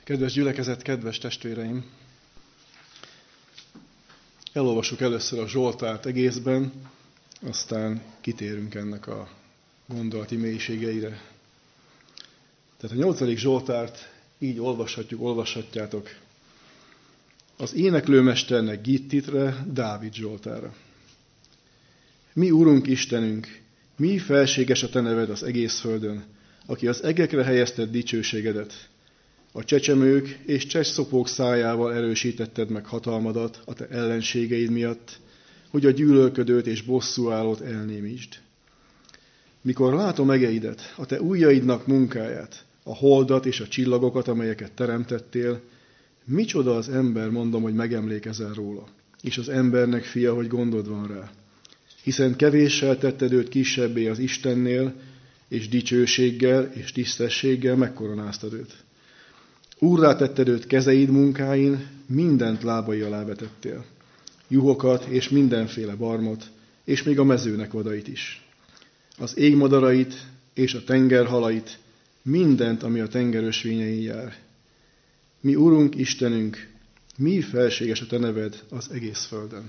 Kedves gyülekezet, kedves testvéreim! Elolvassuk először a Zsoltárt egészben, aztán kitérünk ennek a gondolati mélységeire. Tehát a 8. Zsoltárt így olvashatjátok. Az éneklőmesternek Gittitre, Dávid Zsoltára. Mi, Urunk Istenünk, mi felséges a te neved az egész földön, aki az egekre helyezted dicsőségedet. A csecsemők és csesszopók szájával erősítetted meg hatalmadat a te ellenségeid miatt, hogy a gyűlölködőt és bosszúállót elnémítsd. Mikor látom egeidet, a te ujjaidnak munkáját, a holdat és a csillagokat, amelyeket teremtettél, micsoda az ember, mondom, hogy megemlékezel róla, és az embernek fia, hogy gondod van rá. Hiszen kevéssel tetted őt kisebbé az Istennél, és dicsőséggel és tisztességgel megkoronáztad őt. Úrrá tetted őt kezeid munkáin, mindent lábai alá vetettél. Juhokat és mindenféle barmot, és még a mezőnek vadait is. Az égmadarait és a tengerhalait, mindent, ami a tenger ösvényein jár. Mi, Urunk, Istenünk, mi felséges a te neved az egész földön.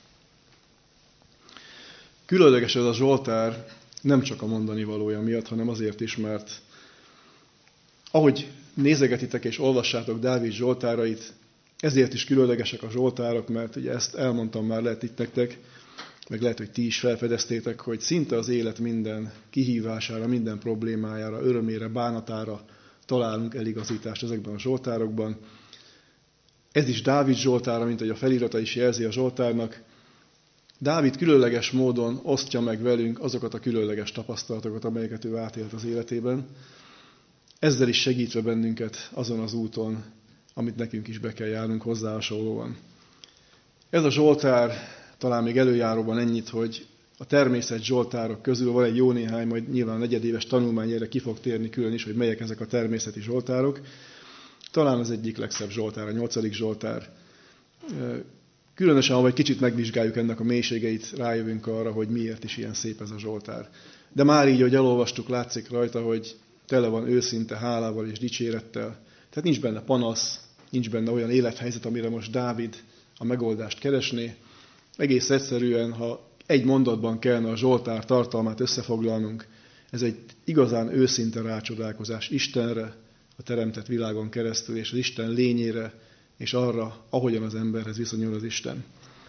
Különleges ez a Zsoltár, nem csak a mondani valója miatt, hanem azért is, mert ahogy nézegetitek és olvassátok Dávid Zsoltárait, ezért is különlegesek a Zsoltárok, mert ugye ezt elmondtam már, lehet itt nektek, meg lehet, hogy ti is felfedeztétek, hogy szinte az élet minden kihívására, minden problémájára, örömére, bánatára találunk eligazítást ezekben a Zsoltárokban. Ez is Dávid Zsoltára, mint ahogy a felirata is jelzi a Zsoltárnak. Dávid különleges módon osztja meg velünk azokat a különleges tapasztalatokat, amelyeket ő átélt az életében, ezzel is segítve bennünket azon az úton, amit nekünk is be kell járnunk hozzá hasonlóan. Ez a Zsoltár talán még előjáróban ennyit, hogy a természet zsoltárok közül van egy jó néhány, majd nyilván a negyedéves tanulmány erre ki fog térni külön is, hogy melyek ezek a természeti zsoltárok. Talán az egyik legszebb zsoltár, a 8. Zsoltár. Különösen, ha egy kicsit megvizsgáljuk ennek a mélységeit, rájövünk arra, hogy miért is ilyen szép ez a Zsoltár. De már így, hogy elolvastuk, látszik rajta, hogy tele van őszinte hálával és dicsérettel. Tehát nincs benne panasz, nincs benne olyan élethelyzet, amire most Dávid a megoldást keresné. Egész egyszerűen, ha egy mondatban kellene a Zsoltár tartalmát összefoglalnunk, ez egy igazán őszinte rácsodálkozás Istenre, a teremtett világon keresztül, és az Isten lényére, és arra, ahogyan az emberhez viszonyul az Isten.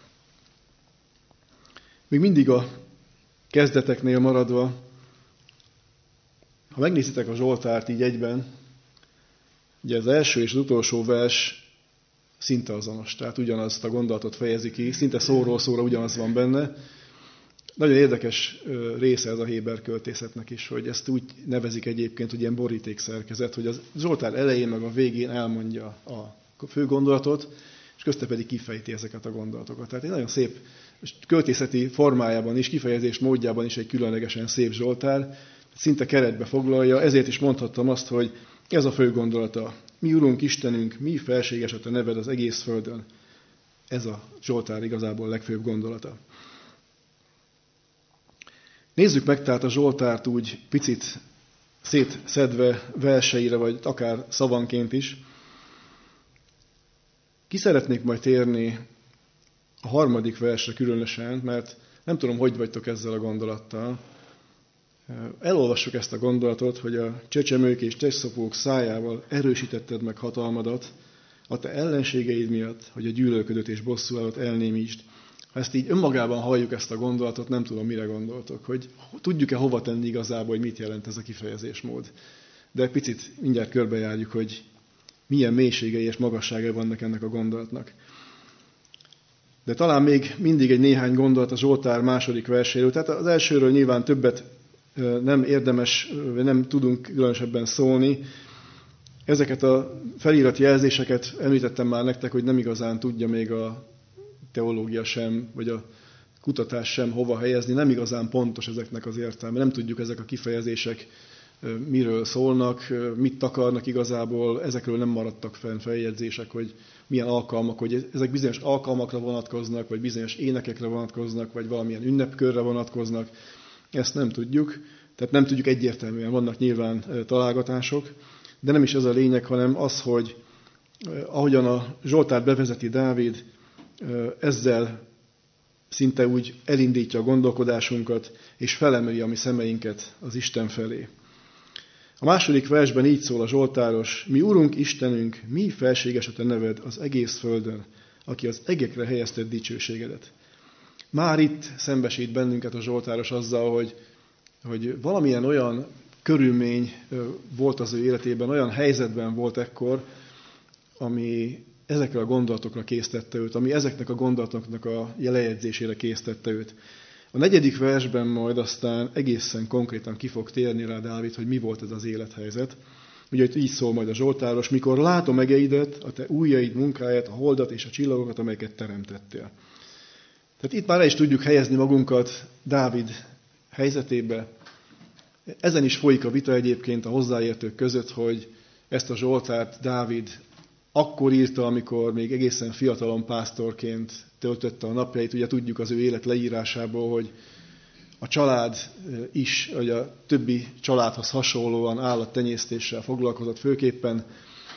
Még mindig a kezdeteknél maradva, ha megnézitek a Zsoltárt így egyben, ugye az első és az utolsó vers szinte azonos, tehát ugyanazt a gondolatot fejezi ki, szinte szóról szóra ugyanaz van benne. Nagyon érdekes része ez a Héber költészetnek is, hogy ezt úgy nevezik egyébként, hogy ilyen borítékszerkezet, hogy a Zsoltár elején meg a végén elmondja a fő gondolatot, és közte pedig kifejti ezeket a gondolatokat. Tehát egy nagyon szép, költészeti formájában is, kifejezés módjában is egy különlegesen szép Zsoltár, szinte keretbe foglalja, ezért is mondhattam azt, hogy ez a fő gondolata. Mi, Urunk Istenünk, mi felséges a te neved az egész földön. Ez a Zsoltár igazából legfőbb gondolata. Nézzük meg tehát a Zsoltárt úgy picit szétszedve verseire, vagy akár szavanként is. Ki szeretnék majd térni a 3. versre különösen, mert nem tudom, hogy vagytok ezzel a gondolattal. Elolvassuk ezt a gondolatot, hogy a csecsemők és csesszopók szájával erősítetted meg hatalmadat a te ellenségeid miatt, hogy a gyűlölködőt és bosszúállót elnémítsd. Ha ezt így önmagában halljuk ezt a gondolatot, nem tudom, mire gondoltok, hogy tudjuk-e hova tenni igazából, hogy mit jelent ez a kifejezésmód. De picit mindjárt körbejárjuk, hogy milyen mélységei és magasságai vannak ennek a gondolatnak. De talán még mindig egy néhány gondolat a Zsoltár 2. verséről. Tehát az elsőről nyilván többet nem érdemes, nem tudunk különösebben szólni. Ezeket a felirati jelzéseket említettem már nektek, hogy nem igazán tudja még a teológia sem, vagy a kutatás sem hova helyezni. Nem igazán pontos ezeknek az értelme. Nem tudjuk ezek a kifejezések miről szólnak, mit takarnak igazából. Ezekről nem maradtak fenn feljegyzések, hogy milyen alkalmak, hogy ezek bizonyos alkalmakra vonatkoznak, vagy bizonyos énekekre vonatkoznak, vagy valamilyen ünnepkörre vonatkoznak. Ezt nem tudjuk, tehát nem tudjuk egyértelműen, vannak nyilván találgatások, de nem is ez a lényeg, hanem az, hogy ahogyan a Zsoltárt bevezeti Dávid, ezzel szinte úgy elindítja a gondolkodásunkat, és felemeli a mi szemeinket az Isten felé. A második versben így szól a zsoltáros: mi Urunk Istenünk, mi felséges a te neved az egész földön, aki az egekre helyezted dicsőségedet. Már itt szembesít bennünket a zsoltáros azzal, hogy valamilyen olyan körülmény volt az ő életében, olyan helyzetben volt ekkor, ami ezekre a gondolatokra késztette őt, ami ezeknek a gondolatoknak a lejegyzésére késztette őt. A negyedik versben majd aztán egészen konkrétan ki fog térni rá Dávid, hogy mi volt ez az élethelyzet. Ugye így szól majd a zsoltáros: mikor látom egeidet, a te ujjaid munkáját, a holdat és a csillagokat, amelyeket teremtettél. Tehát itt már el is tudjuk helyezni magunkat Dávid helyzetébe. Ezen is folyik a vita egyébként a hozzáértők között, hogy ezt a zsoltárt Dávid akkor írta, amikor még egészen fiatalon pásztorként töltötte a napjait. Ugye tudjuk az ő élet leírásából, hogy a család is, hogy a többi családhoz hasonlóan állattenyésztéssel foglalkozott főképpen,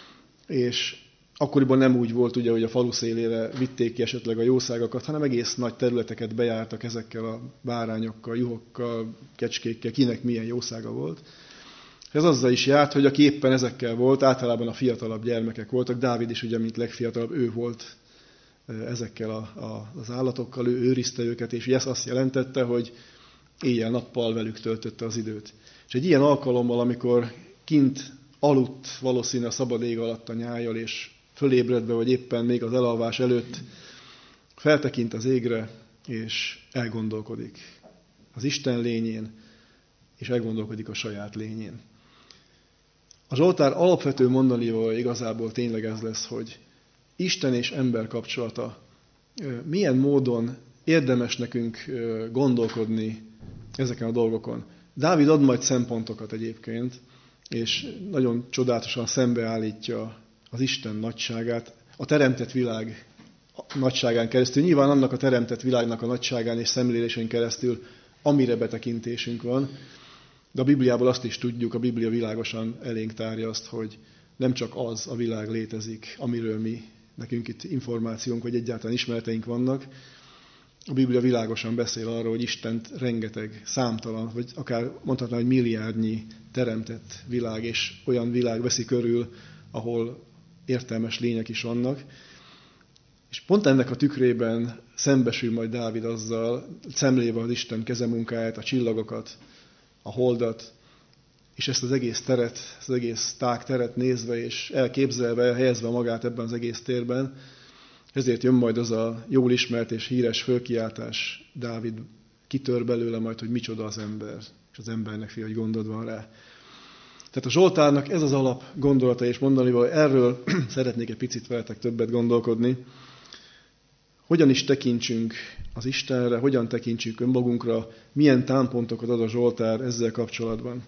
és akkoriban nem úgy volt, ugye, hogy a falu szélére vitték ki esetleg a jószágokat, hanem egész nagy területeket bejártak ezekkel a bárányokkal, juhokkal, kecskékkel, kinek milyen jószága volt. Ez azzal is járt, hogy aki éppen ezekkel volt, általában a fiatalabb gyermekek voltak. Dávid is ugye, mint legfiatalabb, ő volt ezekkel az állatokkal, ő őrizte őket, és ez azt jelentette, hogy éjjel-nappal velük töltötte az időt. És egy ilyen alkalommal, amikor kint aludt valószínűleg a szabad ég alatt a nyájjal, és fölébredve, vagy éppen még az elalvás előtt feltekint az égre, és elgondolkodik az Isten lényén, és elgondolkodik a saját lényén. A Zsoltár alapvető mondanival igazából tényleg ez lesz, hogy Isten és ember kapcsolata, milyen módon érdemes nekünk gondolkodni ezeken a dolgokon. Dávid ad majd szempontokat egyébként, és nagyon csodálatosan szembeállítja az Isten nagyságát a teremtett világ nagyságán keresztül. Nyilván annak a teremtett világnak a nagyságán és szemlélésén keresztül, amire betekintésünk van, de a Bibliából azt is tudjuk, a Biblia világosan elénk tárja azt, hogy nem csak az a világ létezik, amiről nekünk itt információnk, vagy egyáltalán ismereteink vannak. A Biblia világosan beszél arról, hogy Istent rengeteg, számtalan, vagy akár mondhatnám, hogy milliárdnyi teremtett világ, és olyan világ veszi körül, ahol értelmes lények is vannak. És pont ennek a tükrében szembesül majd Dávid azzal, szemléve az Isten kezemunkáját, a csillagokat, a holdat, és ezt az egész teret, az egész tág teret nézve és elképzelve, helyezve magát ebben az egész térben, ezért jön majd az a jól ismert és híres fölkiáltás, Dávid kitör belőle majd, hogy micsoda az ember, és az embernek fia, hogy gondod van rá. Tehát a Zsoltárnak ez az alap gondolata és mondani, hogy erről szeretnék egy picit veletek többet gondolkodni. Hogyan is tekintsünk az Istenre, hogyan tekintsünk önmagunkra, milyen támpontokat ad a Zsoltár ezzel kapcsolatban.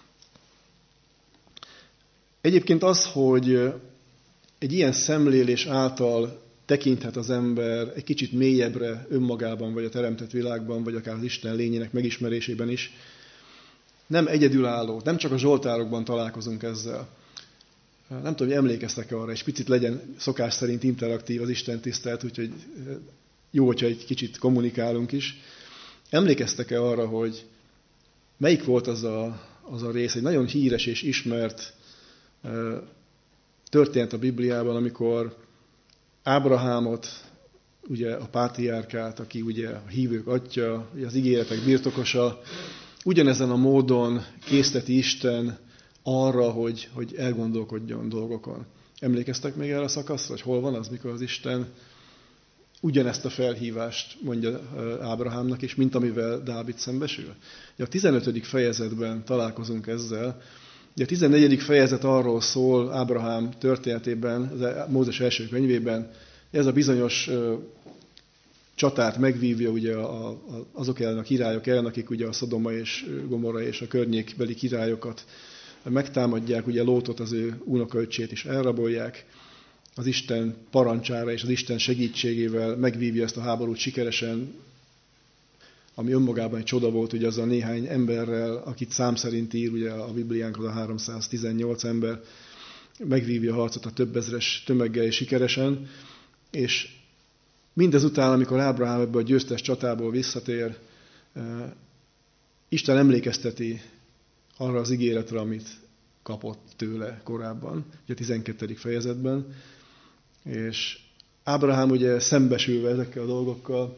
Egyébként az, hogy egy ilyen szemlélés által tekinthet az ember egy kicsit mélyebbre önmagában, vagy a teremtett világban, vagy akár az Isten lényének megismerésében is, nem egyedülálló, nem csak a Zsoltárokban találkozunk ezzel. Nem tudom, hogy emlékeztek arra, és picit legyen szokás szerint interaktív az Isten tisztelet, úgyhogy jó, hogyha egy kicsit kommunikálunk is. Emlékeztek-e arra, hogy melyik volt az a rész, egy nagyon híres és ismert történet a Bibliában, amikor Ábrahámot, ugye a pátriárkát, aki ugye a hívők atya, az ígéretek birtokosa, ugyanezen a módon készteti Isten arra, hogy elgondolkodjon dolgokon. Emlékeztek még erre a szakaszra, hogy hol van az, mikor az Isten ugyanezt a felhívást mondja Ábrahámnak, és mint amivel Dávid szembesül? A 15. fejezetben találkozunk ezzel. A 14. fejezet arról szól Ábrahám történetében, Mózes első könyvében, ez a bizonyos csatát megvívja ugye azok ellen a királyok ellen, akik ugye a Szodoma és Gomorra és a környékbeli királyokat megtámadják, ugye Lótot, az ő unokaöccsét is elrabolják, az Isten parancsára és az Isten segítségével megvívja ezt a háborút sikeresen, ami önmagában egy csoda volt, ugye az a néhány emberrel, akit szám szerint ír, ugye a Bibliánkhoz a 318 ember, megvívja a harcot a több ezres tömeggel és sikeresen, és mindezután, amikor Ábrahám ebből a győztes csatából visszatér, Isten emlékezteti arra az ígéretre, amit kapott tőle korábban, ugye a 12. fejezetben, és Ábrahám ugye szembesülve ezekkel a dolgokkal,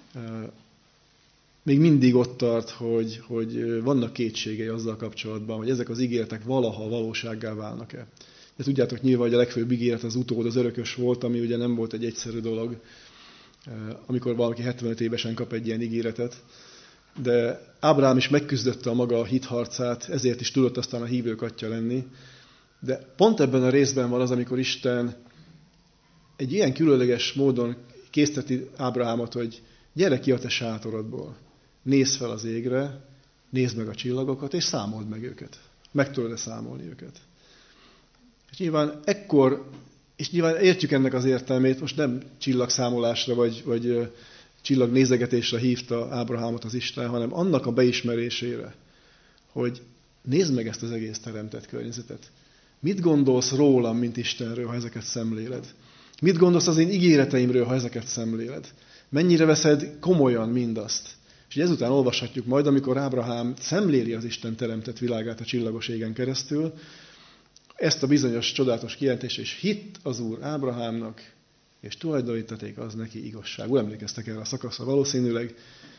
még mindig ott tart, hogy vannak kétségei azzal kapcsolatban, hogy ezek az ígéretek valaha valósággá válnak-e. De tudjátok nyilván, hogy a legfőbb ígéret az utód, az örökös volt, ami ugye nem volt egy egyszerű dolog, amikor valaki 75 évesen kap egy ilyen ígéretet. De Ábrahám is megküzdötte a maga hitharcát, ezért is tudott aztán a hívők atya lenni. De pont ebben a részben van az, amikor Isten egy ilyen különleges módon készteti Ábrahámot, hogy gyere ki a te sátorodból, nézd fel az égre, nézd meg a csillagokat, és számold meg őket. Meg tudod-e számolni őket. És nyilván értjük ennek az értelmét, most nem csillagszámolásra vagy csillagnézegetésre hívta Ábrahámot az Isten, hanem annak a beismerésére, hogy nézd meg ezt az egész teremtett környezetet. Mit gondolsz rólam, mint Istenről, ha ezeket szemléled? Mit gondolsz az én ígéreteimről, ha ezeket szemléled? Mennyire veszed komolyan mindazt? És ezután olvashatjuk majd, amikor Ábrahám szemléli az Isten teremtett világát a csillagos égen keresztül, ezt a bizonyos csodálatos kijelentést, és hitt az Úr Ábrahámnak, és tulajdonítaték az neki igazságul. Emlékeztek erre a szakaszra valószínűleg.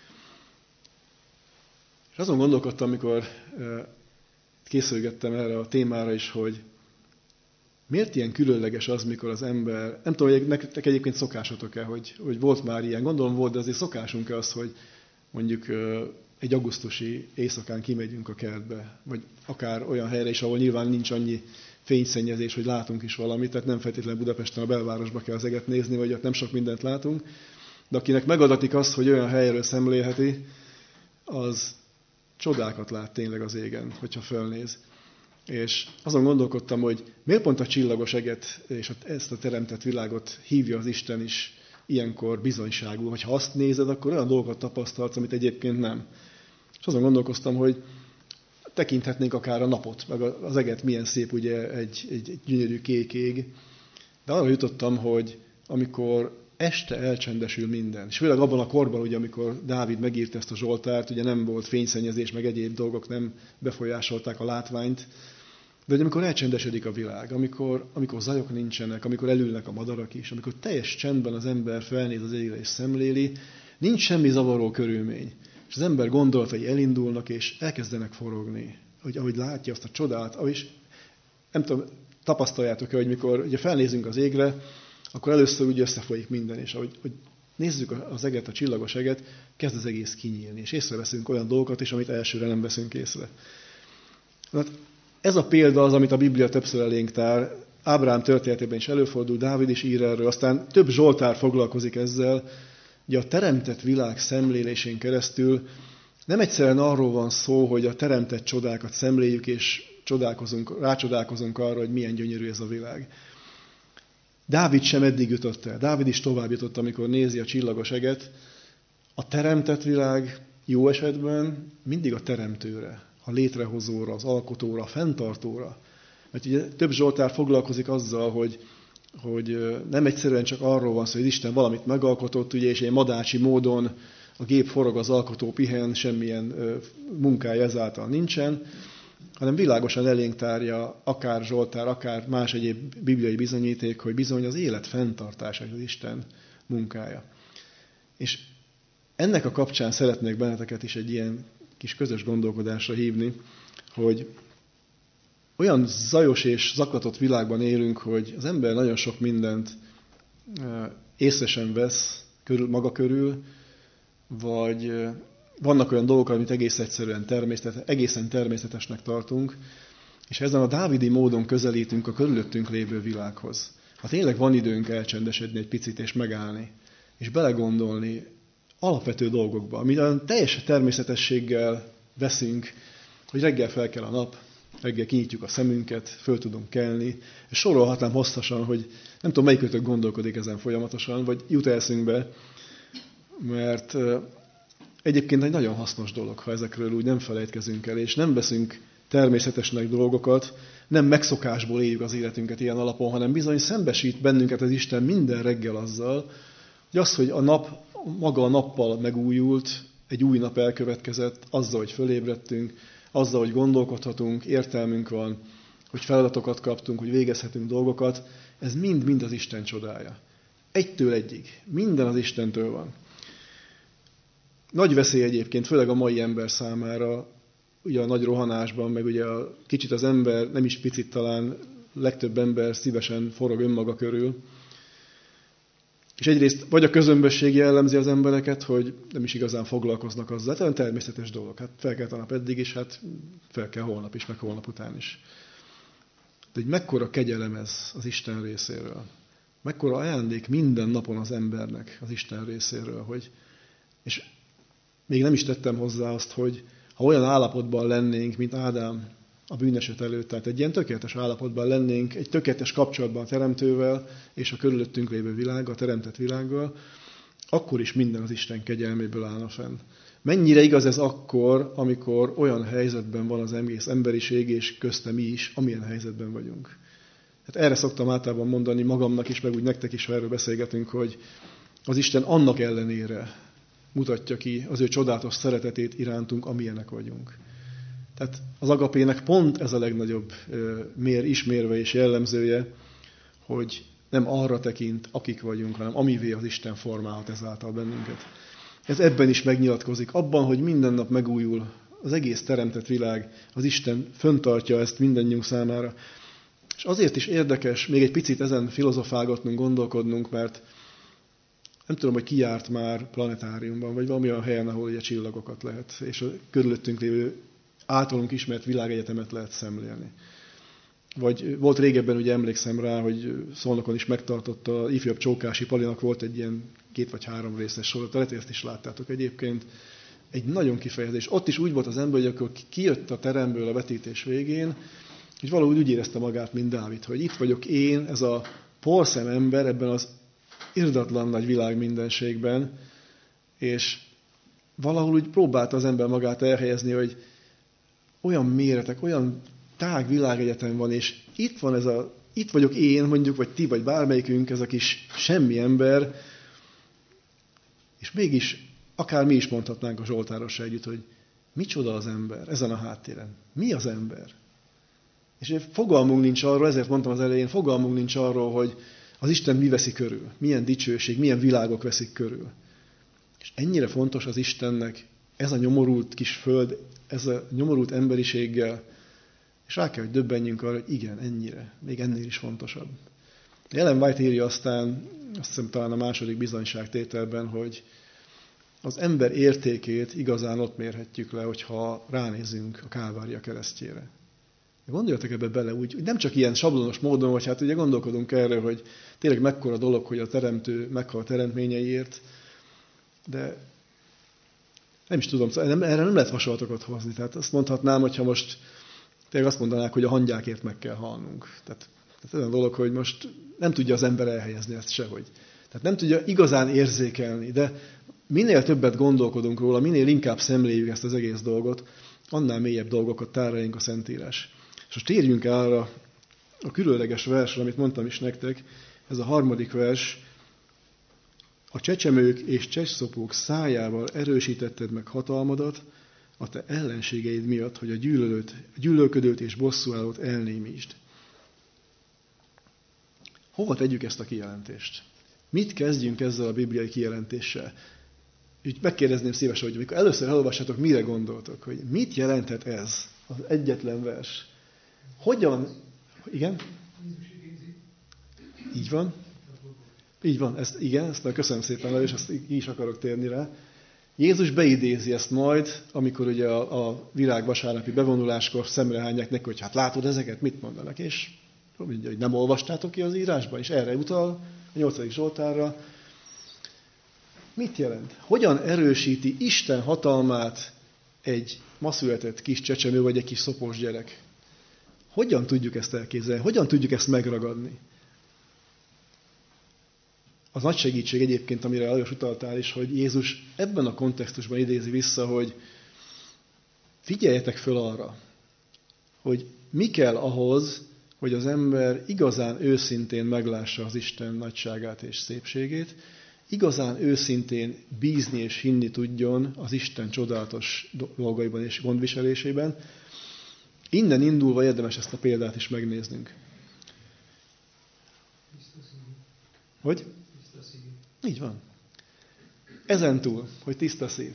És azon gondolkodtam, amikor készülgettem erre a témára is, hogy miért ilyen különleges az, mikor az ember, nem tudom, hogy nektek egyébként szokásotok-e, hogy volt már ilyen, gondolom volt, de azért szokásunk-e az, hogy mondjuk egy augusztusi éjszakán kimegyünk a kertbe, vagy akár olyan helyre is, ahol nyilván nincs annyi fényszennyezés, hogy látunk is valamit, tehát nem feltétlenül Budapesten a belvárosba kell az eget nézni, vagy ott nem sok mindent látunk, de akinek megadatik az, hogy olyan helyről szemlélheti, az csodákat lát tényleg az égen, hogyha fölnéz. És azon gondolkodtam, hogy miért pont a csillagos eget és ezt a teremtett világot hívja az Isten is ilyenkor bizonyságul, hogy ha azt nézed, akkor olyan dolgokat tapasztalsz, amit egyébként nem. És azon gondolkoztam, hogy tekinthetnénk akár a napot, meg az eget milyen szép, ugye egy gyönyörű kék ég. De arra jutottam, hogy amikor este elcsendesül minden, és főleg abban a korban, ugye, amikor Dávid megírta ezt a Zsoltárt, ugye nem volt fényszennyezés, meg egyéb dolgok nem befolyásolták a látványt, de amikor elcsendesedik a világ, amikor zajok nincsenek, amikor elülnek a madarak is, amikor teljes csendben az ember felnéz az égre és szemléli, nincs semmi zavaró körülmény. És az ember gondolatai elindulnak, és elkezdenek forogni, ahogy látja azt a csodát, és nem tudom, tapasztaljátok-e, hogy mikor ugye felnézünk az égre, akkor először úgy összefolyik minden, és ahogy nézzük az eget, a csillagos eget, kezd az egész kinyílni, és észreveszünk olyan dolgokat is, amit elsőre nem veszünk észre. Hát ez a példa az, amit a Biblia többször elénk tár, Ábrahám történetében is előfordul, Dávid is ír erről, aztán több zsoltár foglalkozik ezzel. Ugye a teremtett világ szemlélésén keresztül nem egyszerűen arról van szó, hogy a teremtett csodákat szemléljük, és rácsodálkozunk arra, hogy milyen gyönyörű ez a világ. Dávid sem eddig jutott el. Dávid is tovább jutott, amikor nézi a csillagos eget. A teremtett világ jó esetben mindig a teremtőre, a létrehozóra, az alkotóra, a fenntartóra. Mert ugye több zsoltár foglalkozik azzal, hogy nem egyszerűen csak arról van szó, hogy Isten valamit megalkotott, ugye, és egy madácsi módon a gép forog, az alkotó pihen, semmilyen munkája ezáltal nincsen, hanem világosan elénk tárja akár zsoltár, akár más egyéb bibliai bizonyíték, hogy bizony az élet fenntartása az Isten munkája. És ennek a kapcsán szeretnék benneteket is egy ilyen kis közös gondolkodásra hívni, hogy olyan zajos és zaklatott világban élünk, hogy az ember nagyon sok mindent észre sem vesz maga körül, vagy vannak olyan dolgok, amit egész egyszerűen egészen természetesnek tartunk, és ezen a dávidi módon közelítünk a körülöttünk lévő világhoz. Ha tényleg van időnk elcsendesedni egy picit és megállni, és belegondolni alapvető dolgokba, amit olyan teljes természetességgel veszünk, hogy reggel fel kell a nap, reggel kinyitjuk a szemünket, föl tudunk kelni, és sorolhatnám hosszasan, hogy nem tudom, melyikötök gondolkodik ezen folyamatosan, vagy jut eszünkbe, mert egyébként egy nagyon hasznos dolog, ha ezekről úgy nem felejtkezünk el, és nem veszünk természetesnek dolgokat, nem megszokásból éljük az életünket ilyen alapon, hanem bizony szembesít bennünket az Isten minden reggel azzal, hogy a nap, maga a nappal megújult, egy új nap elkövetkezett, azzal, hogy fölébredtünk, azzal, hogy gondolkodhatunk, értelmünk van, hogy feladatokat kaptunk, hogy végezhetünk dolgokat, ez mind az Isten csodája. Egytől egyig. Minden az Istentől van. Nagy veszély egyébként, főleg a mai ember számára, ugye a nagy rohanásban, meg ugye kicsit az ember, nem is picit talán, legtöbb ember szívesen forog önmaga körül. És egyrészt vagy a közömbösség jellemzi az embereket, hogy nem is igazán foglalkoznak azzal. Ez természetes dolog. Hát felkelt a nap eddig is, hát fel kell holnap is, meg holnap után is. De hogy mekkora kegyelem ez az Isten részéről. Mekkora ajándék minden napon az embernek az Isten részéről. És még nem is tettem hozzá azt, hogy ha olyan állapotban lennénk, mint Ádám a bűneset előtt, tehát egy ilyen tökéletes állapotban lennénk, egy tökéletes kapcsolatban a Teremtővel és a körülöttünk lévő világgal, a teremtett világgal, akkor is minden az Isten kegyelméből állna fenn. Mennyire igaz ez akkor, amikor olyan helyzetben van az egész emberiség, és közte mi is, amilyen helyzetben vagyunk. Hát erre szoktam általában mondani magamnak is, meg úgy nektek is, ha erről beszélgetünk, hogy az Isten annak ellenére mutatja ki az ő csodálatos szeretetét irántunk, amilyenek vagyunk. Tehát az agapének pont ez a legnagyobb ismérve és jellemzője, hogy nem arra tekint, akik vagyunk, hanem amivé az Isten formálhat ezáltal bennünket. Ez ebben is megnyilatkozik, abban, hogy minden nap megújul az egész teremtett világ, az Isten föntartja ezt mindannyiunk számára. És azért is érdekes még egy picit ezen filozofálgatnunk, gondolkodnunk, mert nem tudom, hogy ki járt már planetáriumban, vagy valami olyan helyen, ahol ugye csillagokat lehet, és a körülöttünk lévő általunk ismert világegyetemet lehet szemlélni. Vagy volt régebben, ugye emlékszem rá, hogy Szolnokon is megtartotta, ifjabb Csókási Palinak volt egy ilyen 2 vagy 3 részes sorozat, lehet, hogy ezt is láttátok egyébként. Egy nagyon kifejezés. Ott is úgy volt az ember, hogy akkor kijött a teremből a vetítés végén, és valahogy úgy érezte magát, mint Dávid, hogy itt vagyok én, ez a porszem ember ebben az irdatlan nagy világ mindenségben, és valahol úgy próbálta az ember magát elhelyezni, hogy olyan méretek, olyan tág világegyetem van, és itt vagyok én, mondjuk, vagy ti, vagy bármelyikünk, ez a kis semmi ember, és mégis, akár mi is mondhatnánk a Zsoltárossal együtt, hogy micsoda az ember ezen a háttéren. Mi az ember? És fogalmunk nincs arról, ezért mondtam az elején, fogalmunk nincs arról, hogy az Isten mi veszi körül, milyen dicsőség, milyen világok veszik körül. És ennyire fontos az Istennek ez a nyomorult kis föld, ez a nyomorult emberiséggel, és rá kell, hogy döbbenjünk arra, hogy igen, ennyire, még ennél is fontosabb. Ellen White írja aztán, azt hiszem talán a második bizonyságtételben, hogy az ember értékét igazán ott mérhetjük le, hogyha ránézünk a Kálvária keresztjére. Gondoljatok ebbe bele úgy, hogy nem csak ilyen sablonos módon, hogy hát ugye gondolkodunk erről, hogy tényleg mekkora dolog, hogy a teremtő meghal a teremtményeiért, de nem is tudom, erre nem lehet hasonlatokat hozni. Tehát azt mondhatnám, hogyha most tényleg azt mondanák, hogy a hangyákért meg kell halnunk. Tehát olyan dolog, hogy most nem tudja az ember elhelyezni ezt sehogy. Tehát nem tudja igazán érzékelni, de minél többet gondolkodunk róla, minél inkább szemléljük ezt az egész dolgot, annál mélyebb dolgokat táraljunk a Szentírás. És most térjünk el arra a különleges versre, amit mondtam is nektek, ez a 3. vers. A csecsemők és csecsszopók szájával erősítetted meg hatalmadat a te ellenségeid miatt, hogy a gyűlölködőt és bosszúállót elnémítsd. Hova tegyük ezt a kijelentést? Mit kezdjünk ezzel a bibliai kijelentéssel? Úgy megkérdezném szívesen, hogy amikor először elolvassátok, mire gondoltok? Hogy mit jelenthet ez, az egyetlen vers? Hogyan? Igen? Így van. Így van, ezt köszönöm szépen, és ezt így is akarok térni rá. Jézus beidézi ezt majd, amikor ugye a virág vasárnapi bevonuláskor szemrehányják neki, hogy hát látod ezeket, mit mondanak, és mondja, hogy nem olvastátok ki az írásban, és erre utal a 8. Zsoltárra. Mit jelent? Hogyan erősíti Isten hatalmát egy ma született kis csecsemő, vagy egy kis szopós gyerek? Hogyan tudjuk ezt elképzelni? Hogyan tudjuk ezt megragadni? Az nagy segítség egyébként, amire Lajos utaltál is, hogy Jézus ebben a kontextusban idézi vissza, hogy figyeljetek föl arra, hogy mi kell ahhoz, hogy az ember igazán őszintén meglássa az Isten nagyságát és szépségét, igazán őszintén bízni és hinni tudjon az Isten csodálatos dolgaiban és gondviselésében. Innen indulva érdemes ezt a példát is megnéznünk. Hogy? Így van. Ezentúl, hogy tiszta szív.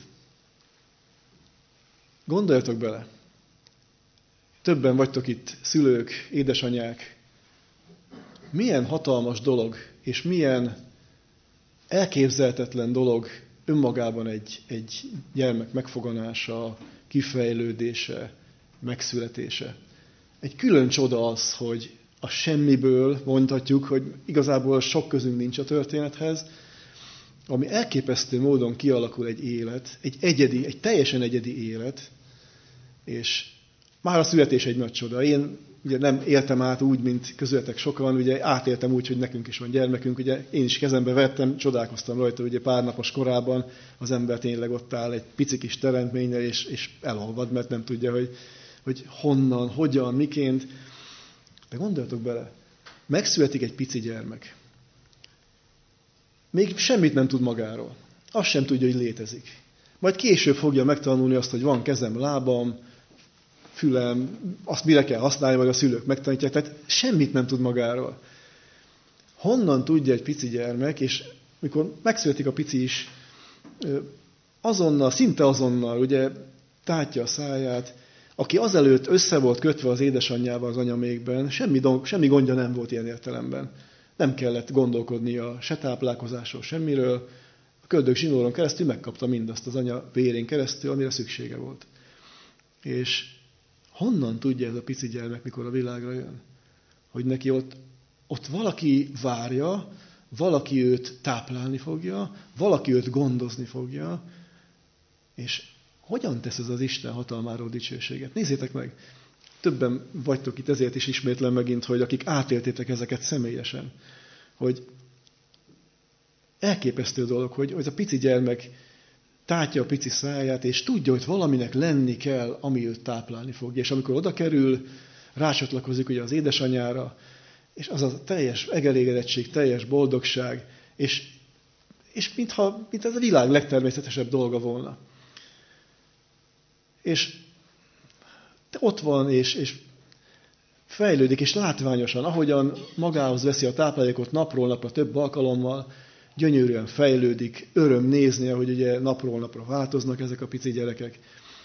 Gondoljatok bele. Többen vagytok itt, szülők, édesanyák. Milyen hatalmas dolog, és milyen elképzelhetetlen dolog önmagában egy gyermek megfoganása, kifejlődése, megszületése. Egy külön csoda az, hogy a semmiből mondhatjuk, hogy igazából sok közünk nincs a történethez, ami elképesztő módon kialakul egy élet, egy teljesen egyedi élet, és már a születés egy nagy csoda. Én ugye nem éltem át úgy, mint közületek sokan, ugye átéltem úgy, hogy nekünk is van gyermekünk, ugye én is kezembe vettem, csodálkoztam rajta, ugye pár napos korában az ember tényleg ott áll egy pici kis teremtménnyel, és elolvad, mert nem tudja, hogy honnan, hogyan, miként. De gondoljatok bele, megszületik egy pici gyermek. Még semmit nem tud magáról. Azt sem tudja, hogy létezik. Majd később fogja megtanulni azt, hogy van kezem, lábam, fülem, azt mire kell használni, vagy a szülők megtanítják, tehát semmit nem tud magáról. Honnan tudja egy pici gyermek, és mikor megszületik a pici is, azonnal, szinte azonnal, ugye tátja a száját, aki azelőtt össze volt kötve az édesanyjával az anyamékben, semmi gondja nem volt ilyen értelemben. Nem kellett gondolkodnia se táplálkozásról, semmiről. A köldök zsinóron keresztül megkapta mindazt az anya vérén keresztül, amire szüksége volt. És honnan tudja ez a pici gyermek, mikor a világra jön? Hogy neki ott valaki várja, valaki őt táplálni fogja, valaki őt gondozni fogja, és hogyan tesz ez az Isten hatalmáról dicsőséget? Nézzétek meg! Többen vagytok itt, ezért is ismétlem megint, hogy akik átéltétek ezeket személyesen, hogy elképesztő dolog, hogy ez a pici gyermek tátja a pici száját, és tudja, hogy valaminek lenni kell, ami őt táplálni fogja. És amikor oda kerül, rácsatlakozik ugye az édesanyjára, és az a teljes egelégedettség, teljes boldogság, és mintha ez a világ legtermészetesebb dolga volna. És ott van, és fejlődik, és látványosan, ahogyan magához veszi a táplálékot napról napra több alkalommal, gyönyörűen fejlődik, öröm nézni, hogy ugye napról napra változnak ezek a pici gyerekek.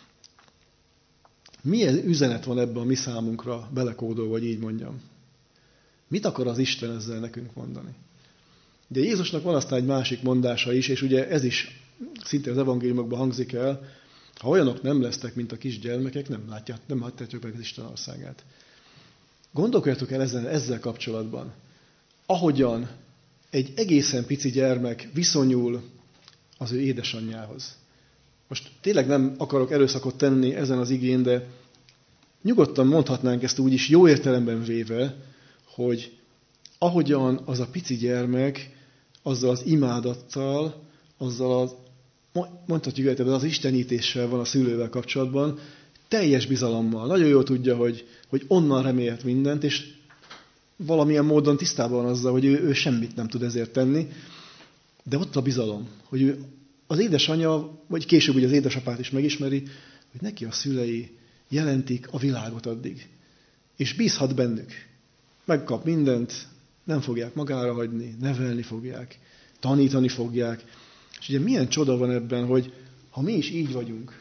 Milyen üzenet van ebben a mi számunkra belekódolva, hogy így mondjam? Mit akar az Isten ezzel nekünk mondani? De Jézusnak van aztán egy másik mondása is, és ugye ez is szinte az evangéliumokban hangzik el, ha olyanok nem lesztek, mint a kisgyermekek, nem látjátok meg az Isten országát. Gondolkodjatok el ezzel kapcsolatban. Ahogyan egy egészen pici gyermek viszonyul az ő édesanyjához. Most tényleg nem akarok erőszakot tenni ezen az igén, de nyugodtan mondhatnánk ezt úgy is, jó értelemben véve, hogy ahogyan az a pici gyermek azzal az imádattal, azzal mondhatjuk, hogy az istenítéssel van a szülővel kapcsolatban, teljes bizalommal. Nagyon jól tudja, hogy onnan remélhet mindent, és valamilyen módon tisztában van azzal, hogy ő semmit nem tud ezért tenni, de ott a bizalom, hogy ő az édesanyja, vagy később ugye az édesapát is megismeri, hogy neki a szülei jelentik a világot addig. És bízhat bennük. Megkap mindent, nem fogják magára hagyni, nevelni fogják, tanítani fogják. És ugye milyen csoda van ebben, hogy ha mi is így vagyunk,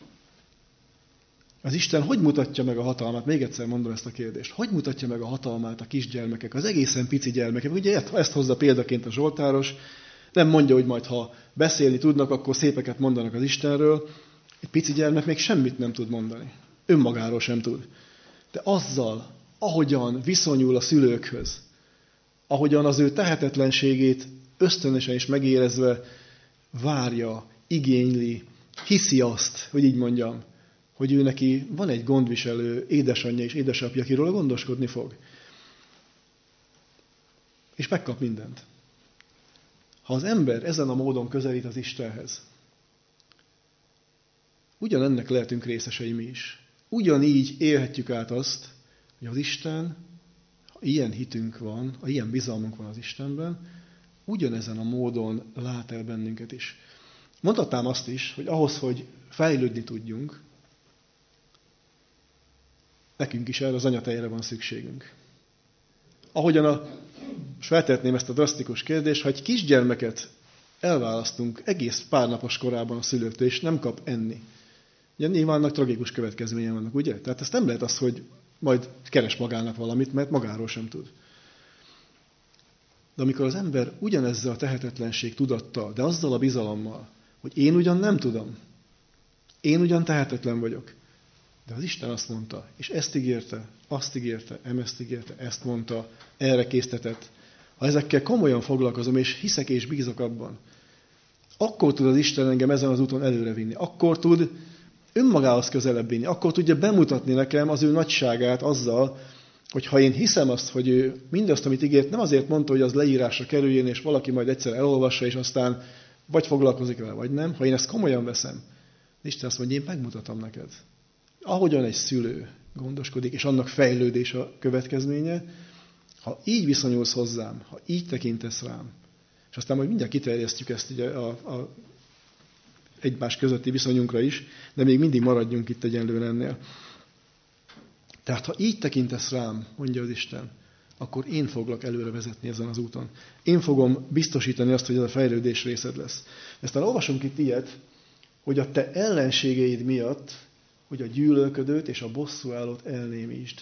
az Isten hogy mutatja meg a hatalmát? Még egyszer mondom ezt a kérdést. Hogy mutatja meg a hatalmát a kisgyermekek, az egészen pici gyermekek? Ugye ezt hozza példaként a Zsoltáros. Nem mondja, hogy majd ha beszélni tudnak, akkor szépeket mondanak az Istenről. Egy pici gyermek még semmit nem tud mondani. Önmagáról sem tud. De azzal, ahogyan viszonyul a szülőkhöz, ahogyan az ő tehetetlenségét ösztönösen is megérezve várja, igényli, hiszi azt, hogy így mondjam, hogy ő neki van egy gondviselő édesanyja és édesapja, akiről gondoskodni fog. És megkap mindent. Ha az ember ezen a módon közelít az Istenhez, ugyanennek lehetünk részesei mi is. ugyanígy élhetjük át azt, hogy az Isten, ha ilyen hitünk van, ha ilyen bizalmunk van az Istenben, ugyanezen a módon lát el bennünket is. Mondhatnám azt is, hogy ahhoz, hogy fejlődni tudjunk, nekünk is erre az anyatejre van szükségünk. Ahogyan és feltehetném ezt a drasztikus kérdést, ha egy kisgyermeket elválasztunk egész pár napos korában a szülőktől, és nem kap enni. Ugye nyilván nagy tragikus következménye vannak, ugye? Tehát ezt nem lehet az, hogy majd keres magának valamit, mert magáról sem tud. De amikor az ember ugyanezzel a tehetetlenség tudattal, de azzal a bizalommal, hogy én ugyan nem tudom, én ugyan tehetetlen vagyok, de az Isten azt mondta, és ezt ígérte, azt ígérte, ezt ígérte, ezt mondta, erre késztetett. Ha ezekkel komolyan foglalkozom, és hiszek és bízok abban, akkor tud az Isten engem ezen az úton előrevinni. Akkor tud önmagához közelebb vinni. Akkor tudja bemutatni nekem az ő nagyságát azzal, hogy ha én hiszem azt, hogy ő mindazt, amit ígért, nem azért mondta, hogy az leírásra kerüljön, és valaki majd egyszer elolvassa, és aztán vagy foglalkozik vele, vagy nem. Ha én ezt komolyan veszem, Isten azt mondja, én megmutatom neked. Ahogyan egy szülő gondoskodik, és annak fejlődés a következménye, ha így viszonyulsz hozzám, ha így tekintesz rám, és aztán majd mindjárt kiterjesztjük ezt ugye a egymás közötti viszonyunkra is, de még mindig maradjunk itt egyenlően ennél. Tehát ha így tekintesz rám, mondja az Isten, akkor én foglak előre vezetni ezen az úton. Én fogom biztosítani azt, hogy ez a fejlődés részed lesz. Aztán olvasunk itt ilyet, hogy a te ellenségeid miatt, hogy a gyűlölködőt és a bosszúállót elnémítsd.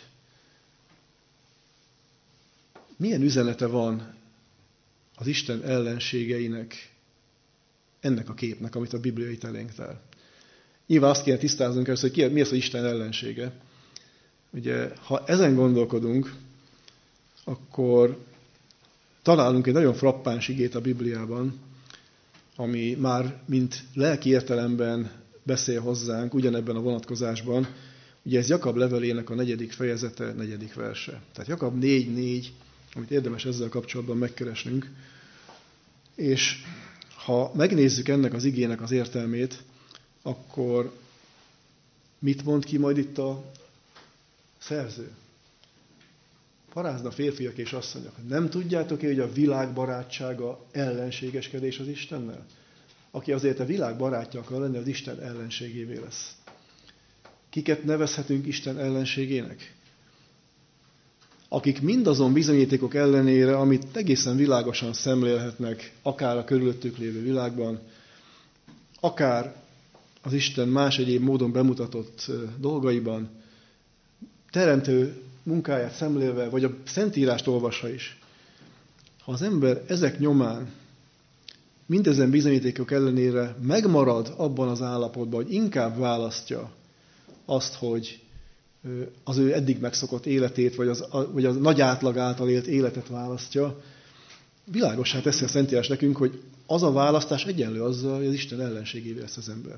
Milyen üzenete van az Isten ellenségeinek ennek a képnek, amit a Biblia itt elénk tár? Nyilván azt kéne tisztáznunk először, hogy mi az, hogy Isten ellensége. Ugye, ha ezen gondolkodunk, akkor találunk egy nagyon frappáns igét a Bibliában, ami már mint lelki értelemben beszél hozzánk, ugyanebben a vonatkozásban. Ugye ez Jakab levelének a 4. fejezete, 4. verse. Tehát Jakab 4:4, amit érdemes ezzel kapcsolatban megkeresnünk. És ha megnézzük ennek az igének az értelmét, akkor mit mond ki majd itt a szerző? Parázna férfiak és asszonyok. Nem tudjátok-e, hogy a világ barátsága ellenségeskedés az Istennel? Aki azért a világ barátja akar lenni, az Isten ellenségévé lesz. Kiket nevezhetünk Isten ellenségének? Akik mindazon bizonyítékok ellenére, amit egészen világosan szemlélhetnek, akár a körülöttük lévő világban, akár az Isten más egyéb módon bemutatott dolgaiban, teremtő munkáját szemlélve, vagy a Szentírást olvasva is. Ha az ember ezek nyomán, mindezen bizonyítékok ellenére megmarad abban az állapotban, hogy inkább választja azt, hogy az ő eddig megszokott életét, vagy az nagy átlag által élt életet választja, világossá teszi a Szentírás nekünk, hogy az a választás egyenlő azzal, hogy az Isten ellenségévé lesz az ember.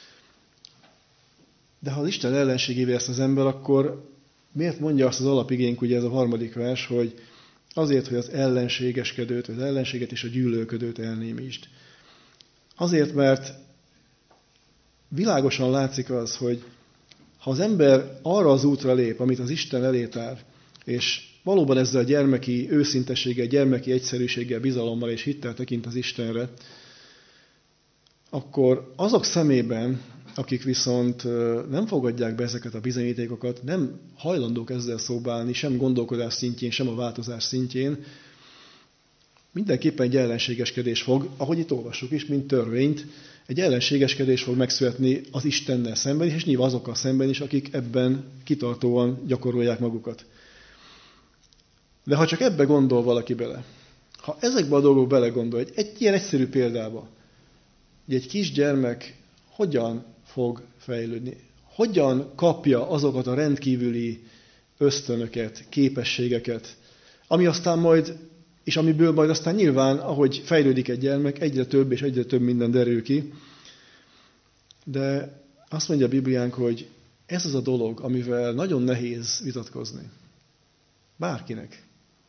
De ha az Isten ellenségévé lesz az ember, akkor miért mondja azt az alapigénk, ugye ez a 3. vers, hogy azért, hogy az ellenségeskedőt, az ellenséget és a gyűlölködőt elnémítsd. Azért, mert világosan látszik az, hogy ha az ember arra az útra lép, amit az Isten elé tár, és valóban ezzel a gyermeki őszinteséggel, gyermeki egyszerűséggel, bizalommal és hittel tekint az Istenre, akkor azok szemében, akik viszont nem fogadják be ezeket a bizonyítékokat, nem hajlandók ezzel szóba állni, sem gondolkodás szintjén, sem a változás szintjén, mindenképpen egy ellenségeskedés fog, ahogy itt olvassuk is, mint törvényt, egy ellenségeskedés fog megszületni az Istennel szemben is, és nyilván azokkal szemben is, akik ebben kitartóan gyakorolják magukat. De ha csak ebbe gondol valaki bele, ha ezekbe a dolgok belegondol, egy ilyen egyszerű példába, hogy egy kisgyermek hogyan fog fejlődni, hogyan kapja azokat a rendkívüli ösztönöket, képességeket, ami aztán majd, és amiből majd aztán nyilván, ahogy fejlődik egy gyermek, egyre több és egyre több minden derül ki. De azt mondja a Bibliánk, hogy ez az a dolog, amivel nagyon nehéz vitatkozni. Bárkinek.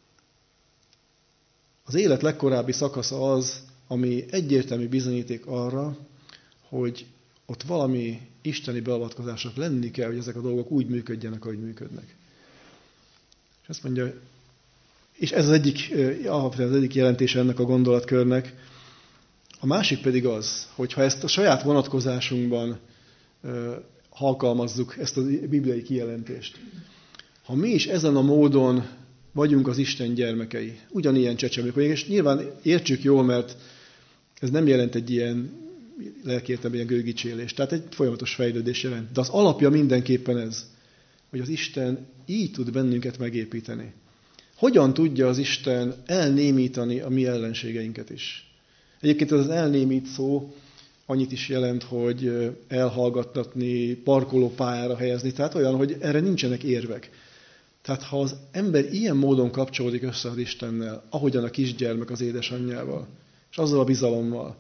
Az élet legkorábbi szakasza az, ami egyértelmű bizonyíték arra, hogy ott valami isteni beavatkozásnak lenni kell, hogy ezek a dolgok úgy működjenek, ahogy működnek. És azt mondja, és ez az egyik jelentése ennek a gondolatkörnek. A másik pedig az, hogy ha ezt a saját vonatkozásunkban alkalmazzuk, ezt a bibliai kijelentést, ha mi is ezen a módon vagyunk az Isten gyermekei, ugyanilyen csecsemők vagyunk, és nyilván értsük jól, mert ez nem jelent egy ilyen lelkiértelemben ilyen gőgicsélés, tehát egy folyamatos fejlődés jelent. De az alapja mindenképpen ez, hogy az Isten így tud bennünket megépíteni. Hogyan tudja az Isten elnémítani a mi ellenségeinket is? Egyébként az elnémít szó annyit is jelent, hogy elhallgattatni, parkolópályára helyezni, tehát olyan, hogy erre nincsenek érvek. Tehát ha az ember ilyen módon kapcsolódik össze az Istennel, ahogyan a kisgyermek az édesanyjával, és azzal a bizalommal,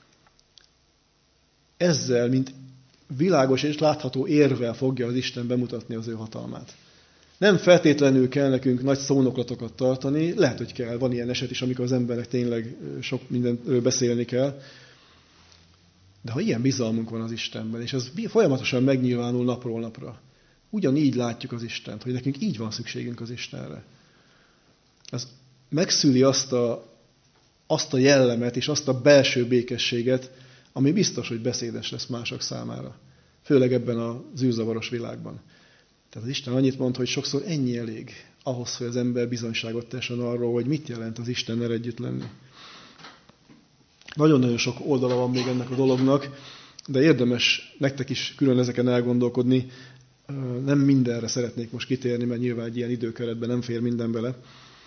ezzel, mint világos és látható érvel fogja az Isten bemutatni az ő hatalmát. Nem feltétlenül kell nekünk nagy szónoklatokat tartani, lehet, hogy kell, van ilyen eset is, amikor az embernek tényleg sok mindenről beszélni kell, de ha ilyen bizalmunk van az Istenben, és ez folyamatosan megnyilvánul napról napra, ugyanígy látjuk az Istent, hogy nekünk így van szükségünk az Istenre. Ez megszüli azt a jellemet és azt a belső békességet, ami biztos, hogy beszédes lesz mások számára. Főleg ebben az űrzavaros világban. Tehát az Isten annyit mond, hogy sokszor ennyi elég ahhoz, hogy az ember bizonyságot tessen arról, hogy mit jelent az Istennel együtt lenni. Nagyon-nagyon sok oldala van még ennek a dolognak, de érdemes nektek is külön ezeken elgondolkodni. Nem mindenre szeretnék most kitérni, mert nyilván egy ilyen időkeretben nem fér minden bele.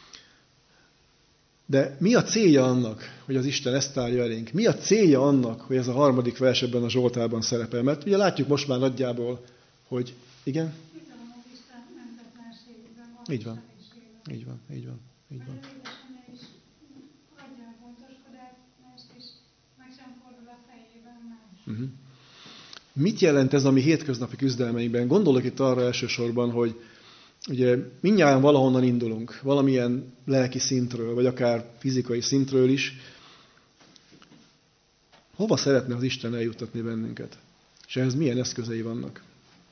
De mi a célja annak, hogy az Isten ezt tárja elénk? Mi a célja annak, hogy ez a 3. vers ebben a Zsoltárban szerepel? Mert ugye látjuk most már nagyjából, hogy igen? Így van. Így van, így van, így van. Uh-huh. Mit jelent ez a mi hétköznapi küzdelmeinkben? Gondolok itt arra elsősorban, hogy ugye mindnyájan valahonnan indulunk, valamilyen lelki szintről, vagy akár fizikai szintről is. Hova szeretne az Isten eljuttatni bennünket? És ehhez milyen eszközei vannak?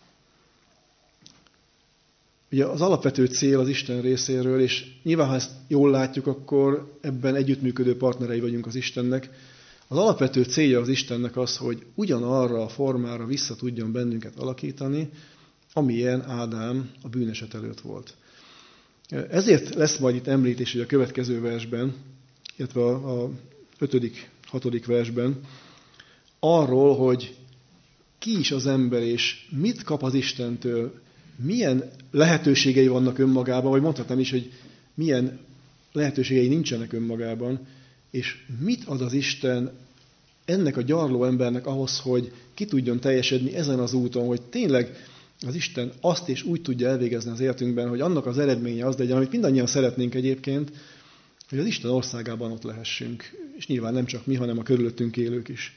Ugye az alapvető cél az Isten részéről, és nyilván, ha ezt jól látjuk, akkor ebben együttműködő partnerei vagyunk az Istennek. Az alapvető célja az Istennek az, hogy ugyanarra a formára vissza tudjon bennünket alakítani, amilyen Ádám a bűneset előtt volt. Ezért lesz majd itt említés, hogy a következő versben, illetve a 5.-6. versben, arról, hogy ki is az ember, és mit kap az Istentől, milyen lehetőségei vannak önmagában, vagy mondhatnám is, hogy milyen lehetőségei nincsenek önmagában, és mit ad az Isten ennek a gyarló embernek ahhoz, hogy ki tudjon teljesedni ezen az úton, hogy tényleg az Isten azt és úgy tudja elvégezni az életünkben, hogy annak az eredménye az legyen, amit mindannyian szeretnénk egyébként, hogy az Isten országában ott lehessünk. És nyilván nem csak mi, hanem a körülöttünk élők is.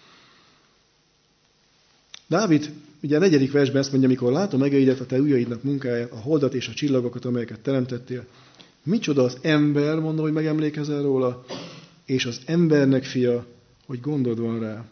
Dávid ugye a 4. versben ezt mondja, amikor látom egeidet, a te ujjaidnak munkáját, a holdat és a csillagokat, amelyeket teremtettél. Micsoda az ember, mondom, hogy megemlékezel róla, és az embernek fia, hogy gondod van rá.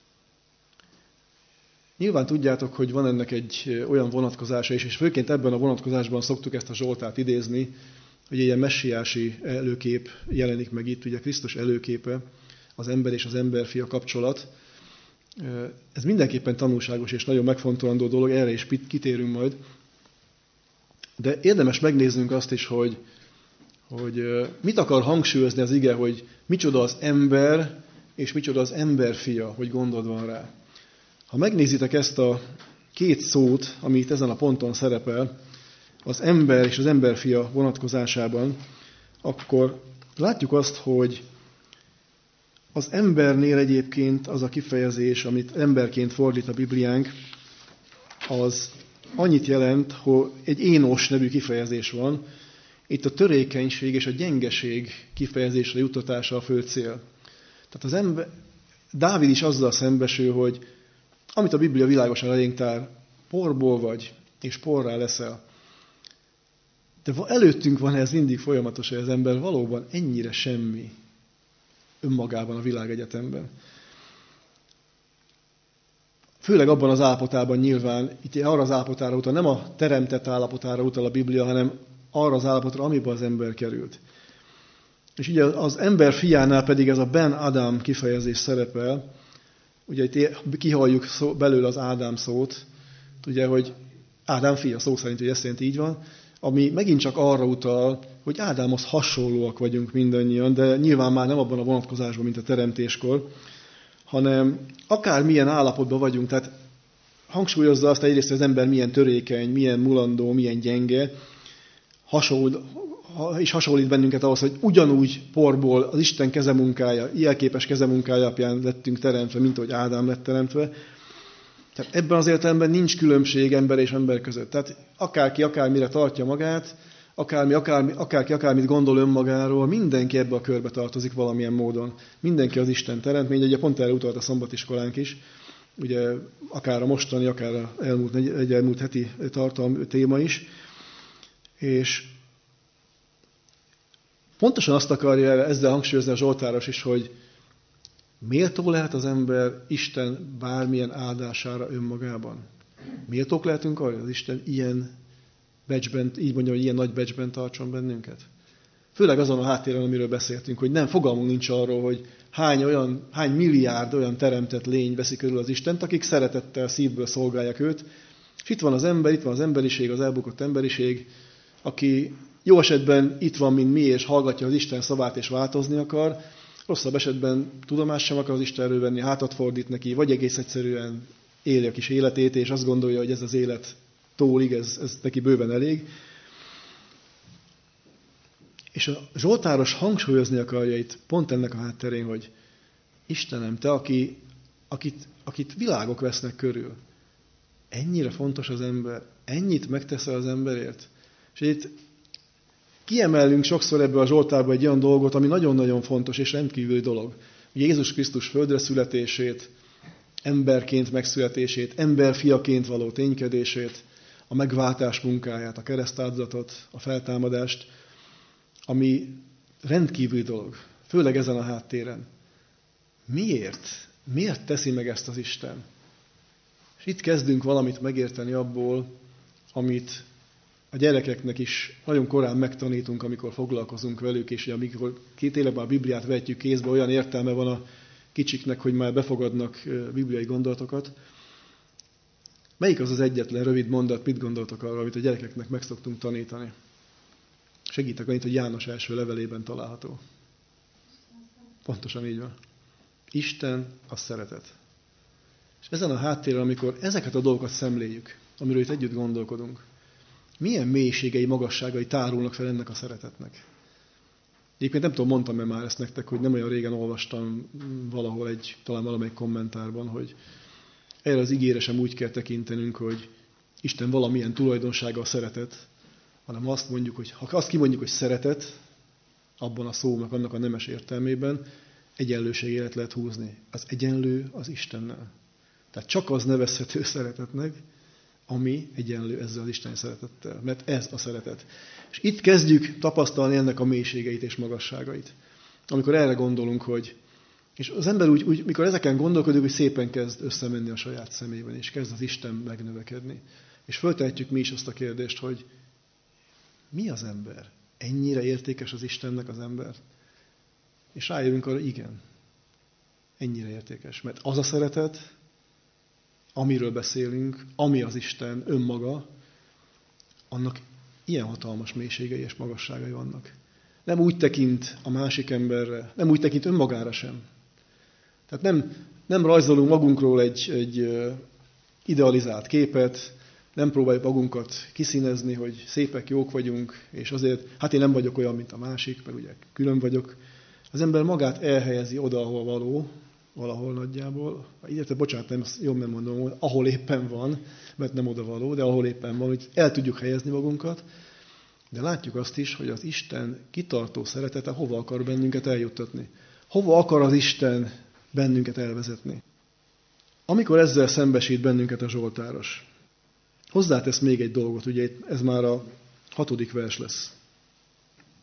Nyilván tudjátok, hogy van ennek egy olyan vonatkozása is, és főként ebben a vonatkozásban szoktuk ezt a Zsoltát idézni, hogy egy ilyen messiási előkép jelenik meg itt, ugye Krisztus előképe, az ember és az emberfia kapcsolat. Ez mindenképpen tanulságos és nagyon megfontolandó dolog, erre is kitérünk majd. De érdemes megnéznünk azt is, hogy mit akar hangsúlyozni az ige, hogy micsoda az ember, és micsoda az emberfia, hogy gondod van rá. Ha megnézitek ezt a két szót, ami itt ezen a ponton szerepel, az ember és az emberfia vonatkozásában, akkor látjuk azt, hogy az embernél egyébként az a kifejezés, amit emberként fordít a Bibliánk, az annyit jelent, hogy egy Énos nevű kifejezés van. Itt a törékenység és a gyengeség kifejezésre juttatása a fő cél. Tehát Dávid is azzal szembesül, hogy amit a Biblia világosan elénk tár, porból vagy, és porrá leszel. De előttünk van ez mindig folyamatos, hogy az ember valóban ennyire semmi önmagában a világegyetemben. főleg abban az állapotában nyilván, itt arra az állapotára utal, nem a teremtett állapotára utal a Biblia, hanem arra az állapotra, amiben az ember került. És ugye az ember fiánál pedig ez a Ben Adam kifejezés szerepel, ugye itt kihalljuk belőle az Ádám szót, ugye, hogy Ádám fia, szó szerint, hogy ezt jelenti, így van, ami megint csak arra utal, hogy Ádámhoz hasonlóak vagyunk mindannyian, de nyilván már nem abban a vonatkozásban, mint a teremtéskor, hanem akármilyen állapotban vagyunk, tehát hangsúlyozza azt egyrészt, hogy az ember milyen törékeny, milyen mulandó, milyen gyenge, és hasonlít bennünket ahhoz, hogy ugyanúgy porból az Isten kezemunkája, jelképes kezemunkája alapján lettünk teremtve, mint ahogy Ádám lett teremtve. Tehát ebben az értelemben nincs különbség ember és ember között. Tehát akárki akármire tartja magát, akárki akármit gondol önmagáról, mindenki ebbe a körbe tartozik valamilyen módon. Mindenki az Isten teremtmény, ugye pont erre utalt a szombatiskolánk is, ugye akár a mostani, akár egy elmúlt heti téma is. És pontosan azt akarja ezzel hangsúlyozni a Zsoltáros is, hogy méltó lehet az ember Isten bármilyen áldására önmagában. Méltók lehetünk arra, hogy az Isten ilyen becsben, így mondja, hogy ilyen nagy becsben tartson bennünket. Főleg azon a háttéren, amiről beszéltünk, hogy nem, fogalmunk nincs arról, hogy hány milliárd olyan teremtett lény veszi körül az Istent, akik szeretettel, szívből szolgálják őt. És itt van az ember, itt van az emberiség, az elbukott emberiség, aki jó esetben itt van, mint mi, és hallgatja az Isten szavát, és változni akar. Rosszabb esetben tudomást sem akar az Istenről venni, hátat fordít neki, vagy egész egyszerűen éli a kis életét, és azt gondolja, hogy ez az élet tólig, ez neki bőven elég. És a Zsoltáros hangsúlyozni akarja itt pont ennek a hátterén, hogy Istenem, te, akit világok vesznek körül, ennyire fontos az ember, ennyit megteszel az emberért. És itt kiemelünk sokszor ebből a Zsoltárba egy olyan dolgot, ami nagyon-nagyon fontos és rendkívüli dolog. Ugye Jézus Krisztus földre születését, emberként megszületését, emberfiaként való ténykedését, a megváltás munkáját, a keresztáldozatot, a feltámadást, ami rendkívüli dolog, főleg ezen a háttéren. Miért? Miért teszi meg ezt az Isten? És itt kezdünk valamit megérteni abból, amit a gyerekeknek is nagyon korán megtanítunk, amikor foglalkozunk velük, és amikor tényleg már a Bibliát vetjük kézbe, olyan értelme van a kicsiknek, hogy már befogadnak bibliai gondolatokat. Melyik az az egyetlen rövid mondat, mit gondoltok arra, amit a gyerekeknek meg szoktunk tanítani? Segítek annyit, hogy János első levelében található. Pontosan így van. Isten a szeretet. És ezen a háttéren, amikor ezeket a dolgokat szemléljük, amiről itt együtt gondolkodunk, milyen mélységei, magasságai tárulnak fel ennek a szeretetnek? Egyébként nem tudom, mondtam-e már ezt nektek, hogy nem olyan régen olvastam valahol talán valamelyik kommentárban, hogy erre az igére sem úgy kell tekintenünk, hogy Isten valamilyen tulajdonsága a szeretet, hanem azt mondjuk, hogy ha azt kimondjuk, hogy szeretet, abban a szónak, annak a nemes értelmében egyenlőségélet lehet húzni. Az egyenlő az Istennel. Tehát csak az nevezhető szeretetnek, ami egyenlő ezzel az Isten szeretettel. Mert ez a szeretet. És itt kezdjük tapasztalni ennek a mélységeit és magasságait. Amikor erre gondolunk, hogy... És az ember úgy mikor ezeken gondolkodik, hogy szépen kezd összemenni a saját szemében, és kezd az Isten megnövekedni. És föltehetjük mi is azt a kérdést, hogy mi az ember? Ennyire értékes az Istennek az ember? És rájövünk arra, igen. Ennyire értékes. Mert az a szeretet, amiről beszélünk, ami az Isten önmaga, annak ilyen hatalmas mélységei és magasságai vannak. Nem úgy tekint a másik emberre, nem úgy tekint önmagára sem. Tehát nem rajzolunk magunkról egy idealizált képet, nem próbáljuk magunkat kiszínezni, hogy szépek, jók vagyunk, és azért, hát én nem vagyok olyan, mint a másik, mert ugye külön vagyok. Az ember magát elhelyezi oda, ahol való, valahol nagyjából. Illetve, bocsánat, nem mondom, ahol éppen van, mert nem oda való, de ahol éppen van, hogy el tudjuk helyezni magunkat. De látjuk azt is, hogy az Isten kitartó szeretete hova akar bennünket eljuttatni. Hova akar az Isten bennünket elvezetni. Amikor ezzel szembesít bennünket a Zsoltáros, hozzátesz még egy dolgot, ugye ez már a 6. vers lesz.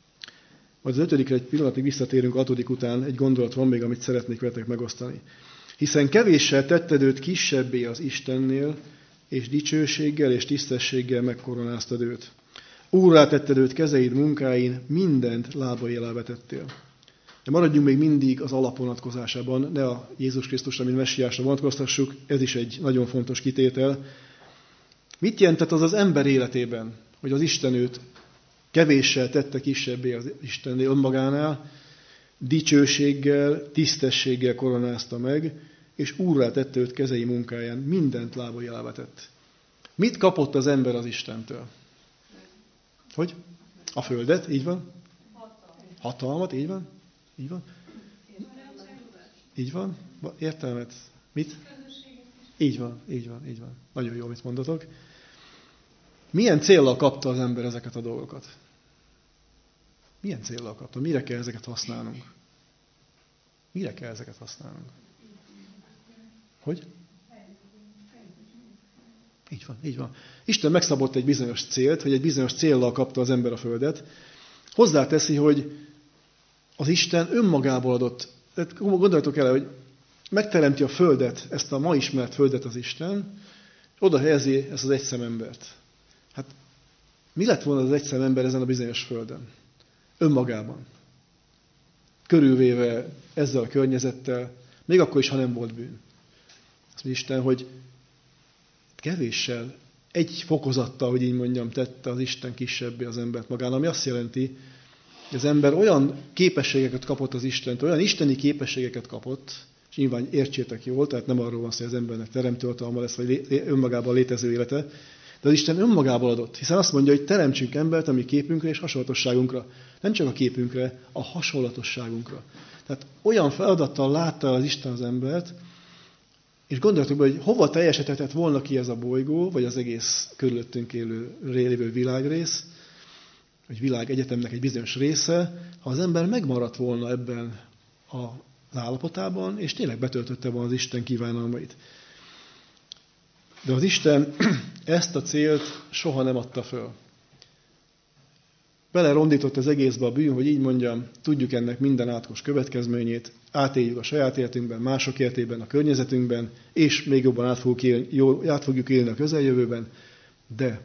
Majd az 5. egy pillanatig visszatérünk, a 6. után egy gondolat van még, amit szeretnék veletek megosztani. Hiszen kevéssel tetted őt kisebbé az Istennél, és dicsőséggel és tisztességgel megkoronáztad őt. Úrrá tetted őt kezeid munkáin, mindent lábai alá vetettél. De maradjunk még mindig az alapvonatkozásában, ne a Jézus Krisztusra, mint messiásra vonatkoztassuk, ez is egy nagyon fontos kitétel. Mit jelentett az ember életében, hogy az Isten őt kevéssel tette kisebbé az Istennél önmagánál, dicsőséggel, tisztességgel koronázta meg, és úrrá tette őt kezei munkáján, mindent lábai alá vetett. Mit kapott az ember az Istentől? Hogy? A földet, így van? Hatalmat, így van? Így van? Így van? Értelmet? Mit? Így van, így van, így van. Nagyon jó, amit mondatok. Milyen céllal kapta az ember ezeket a dolgokat? Milyen céllal kapta? Mire kell ezeket használnunk? Mire kell ezeket használnunk? Hogy? Így van, így van. Isten megszabott egy bizonyos célt, hogy egy bizonyos céllal kapta az ember a földet. Hozzáteszi, hogy az Isten önmagából adott. Gondoljatok el, hogy megteremti a földet, ezt a ma ismert földet az Isten, és oda helyezi ezt az egyszemembert. Hát mi lett volna az egyszemember ezen a bizonyos földön? Önmagában. Körülvéve ezzel a környezettel, még akkor is, ha nem volt bűn. Azt mondja Isten, hogy kevéssel, egy fokozattal, hogy így mondjam, tette az Isten kisebbé az embert magán, ami azt jelenti, hogy az ember olyan képességeket kapott az Istentől, olyan isteni képességeket kapott, és nyilván értsétek jól, tehát nem arról van szó, hogy az embernek teremtőhatalma lesz, vagy önmagában létező élete, de az Isten önmagából adott, hiszen azt mondja, hogy teremtsünk embert a mi képünkre és hasonlatosságunkra. Nem csak a képünkre, a hasonlatosságunkra. Tehát olyan feladattal látta az Isten az embert, és gondoljatok be, hogy hova teljesedhetett volna ki ez a bolygó, vagy az egész körülöttünk lévő világrész, vagy világegyetemnek egy bizonyos része, ha az ember megmaradt volna ebben az állapotában, és tényleg betöltötte volna az Isten kívánalmait. De az Isten ezt a célt soha nem adta föl. Belerondított az egészbe a bűn, hogy így mondjam, tudjuk ennek minden átkos következményét, átéljük a saját életünkben, mások életében, a környezetünkben, és még jobban át fogjuk élni a közeljövőben, de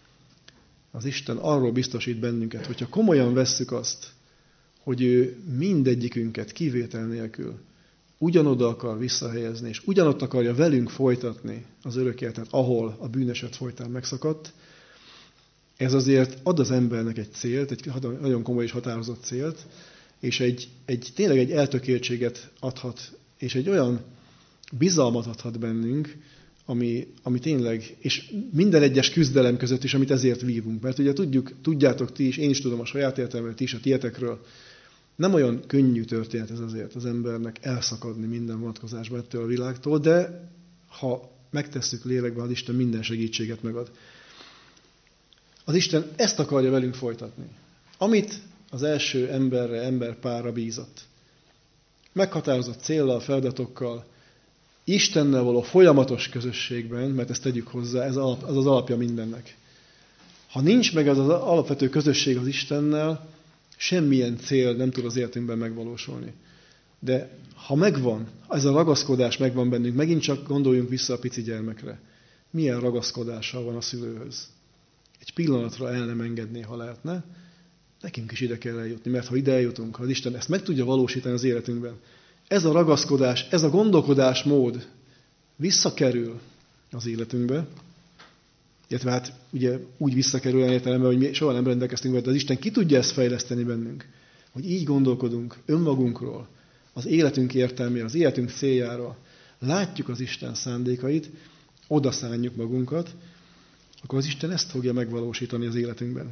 az Isten arról biztosít bennünket, hogyha komolyan vesszük azt, hogy ő mindegyikünket kivétel nélkül ugyanoda akar visszahelyezni, és ugyanott akarja velünk folytatni az örök életet, ahol a bűneset folytán megszakadt, ez azért ad az embernek egy célt, egy nagyon komoly és határozott célt, és tényleg egy eltökéltséget adhat, és egy olyan bizalmat adhat bennünk, ami tényleg, és minden egyes küzdelem között is, amit ezért vívunk. Mert ugye tudjátok ti is, én is tudom a saját életemről, ti is a tietekről, nem olyan könnyű történet ez azért az embernek elszakadni minden vonatkozásban ettől a világtól, de ha megtesszük lélekben, az Isten minden segítséget megad. Az Isten ezt akarja velünk folytatni. Amit az első emberpárra bízott. Meghatározott céllal, feladatokkal, Istennel való folyamatos közösségben, mert ezt tegyük hozzá, ez az alapja mindennek. Ha nincs meg az alapvető közösség az Istennel, semmilyen cél nem tud az életünkben megvalósulni. De ha megvan, ez a ragaszkodás megvan bennünk, megint csak gondoljunk vissza a pici gyermekre. Milyen ragaszkodással van a szülőhöz? Egy pillanatra el nem engedné, ha lehetne, nekünk is ide kell eljutni, mert ha ide eljutunk, ha az Isten ezt meg tudja valósítani az életünkben, ez a ragaszkodás, ez a gondolkodásmód visszakerül az életünkbe, illetve hát ugye úgy visszakerül olyan értelemben, hogy mi soha nem rendelkeztünk vele, de az Isten ki tudja ezt fejleszteni bennünk, hogy így gondolkodunk önmagunkról, az életünk értelmére, az életünk céljára, látjuk az Isten szándékait, oda szánjuk magunkat, akkor az Isten ezt fogja megvalósítani az életünkben.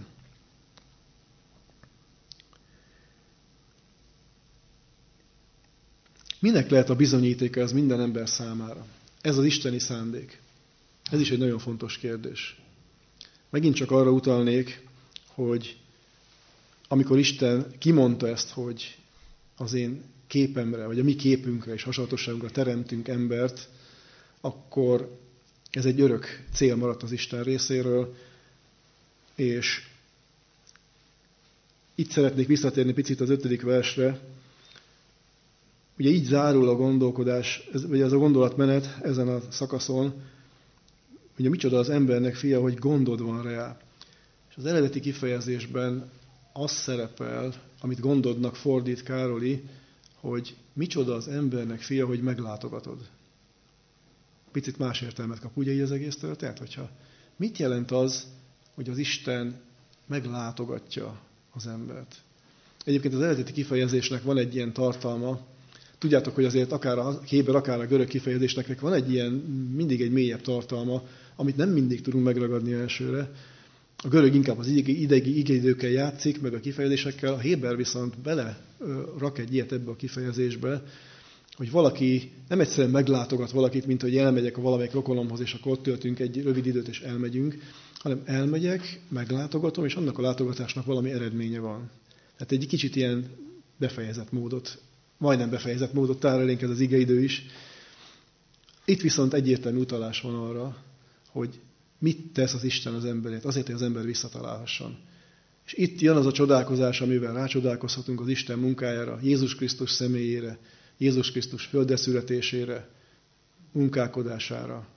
Minek lehet a bizonyítéka ez minden ember számára? Ez az isteni szándék. Ez is egy nagyon fontos kérdés. Megint csak arra utalnék, hogy amikor Isten kimondta ezt, hogy az én képemre, vagy a mi képünkre és hasonlatosságunkra teremtünk embert, akkor ez egy örök cél maradt az Isten részéről, és itt szeretnék visszatérni picit az 5. versre, ugye így zárul a gondolkodás, vagy ez a gondolatmenet ezen a szakaszon, ugye micsoda az embernek fia, hogy gondod van rá. És az eredeti kifejezésben az szerepel, amit gondodnak fordít Károli, hogy micsoda az embernek fia, hogy meglátogatod. Picit más értelmet kap ugye így az egész történet, hogyha mit jelent az, hogy az Isten meglátogatja az embert. Egyébként az eredeti kifejezésnek van egy ilyen tartalma. Tudjátok, hogy azért akár a héber, akár a görög kifejezésnek van egy ilyen, mindig egy mélyebb tartalma, amit nem mindig tudunk megragadni elsőre. A görög inkább az idegi igeidőkkel játszik, meg a kifejezésekkel, a héber viszont bele rak egy ilyet ebbe a kifejezésbe, hogy valaki nem egyszerűen meglátogat valakit, mint hogy elmegyek a valamelyik rokonomhoz, és akkor ott töltünk egy rövid időt, és elmegyünk, hanem elmegyek, meglátogatom, és annak a látogatásnak valami eredménye van. Tehát egy kicsit ilyen befejezett módot, majdnem befejezett módot tár elénk ez az igeidő is. Itt viszont egyértelmű utalás van arra, hogy mit tesz az Isten az emberért, azért, hogy az ember visszatalálhasson. És itt jön az a csodálkozás, amivel rácsodálkozhatunk az Isten munkájára, Jézus Krisztus személyére, Jézus Krisztus földre születésére, munkálkodására,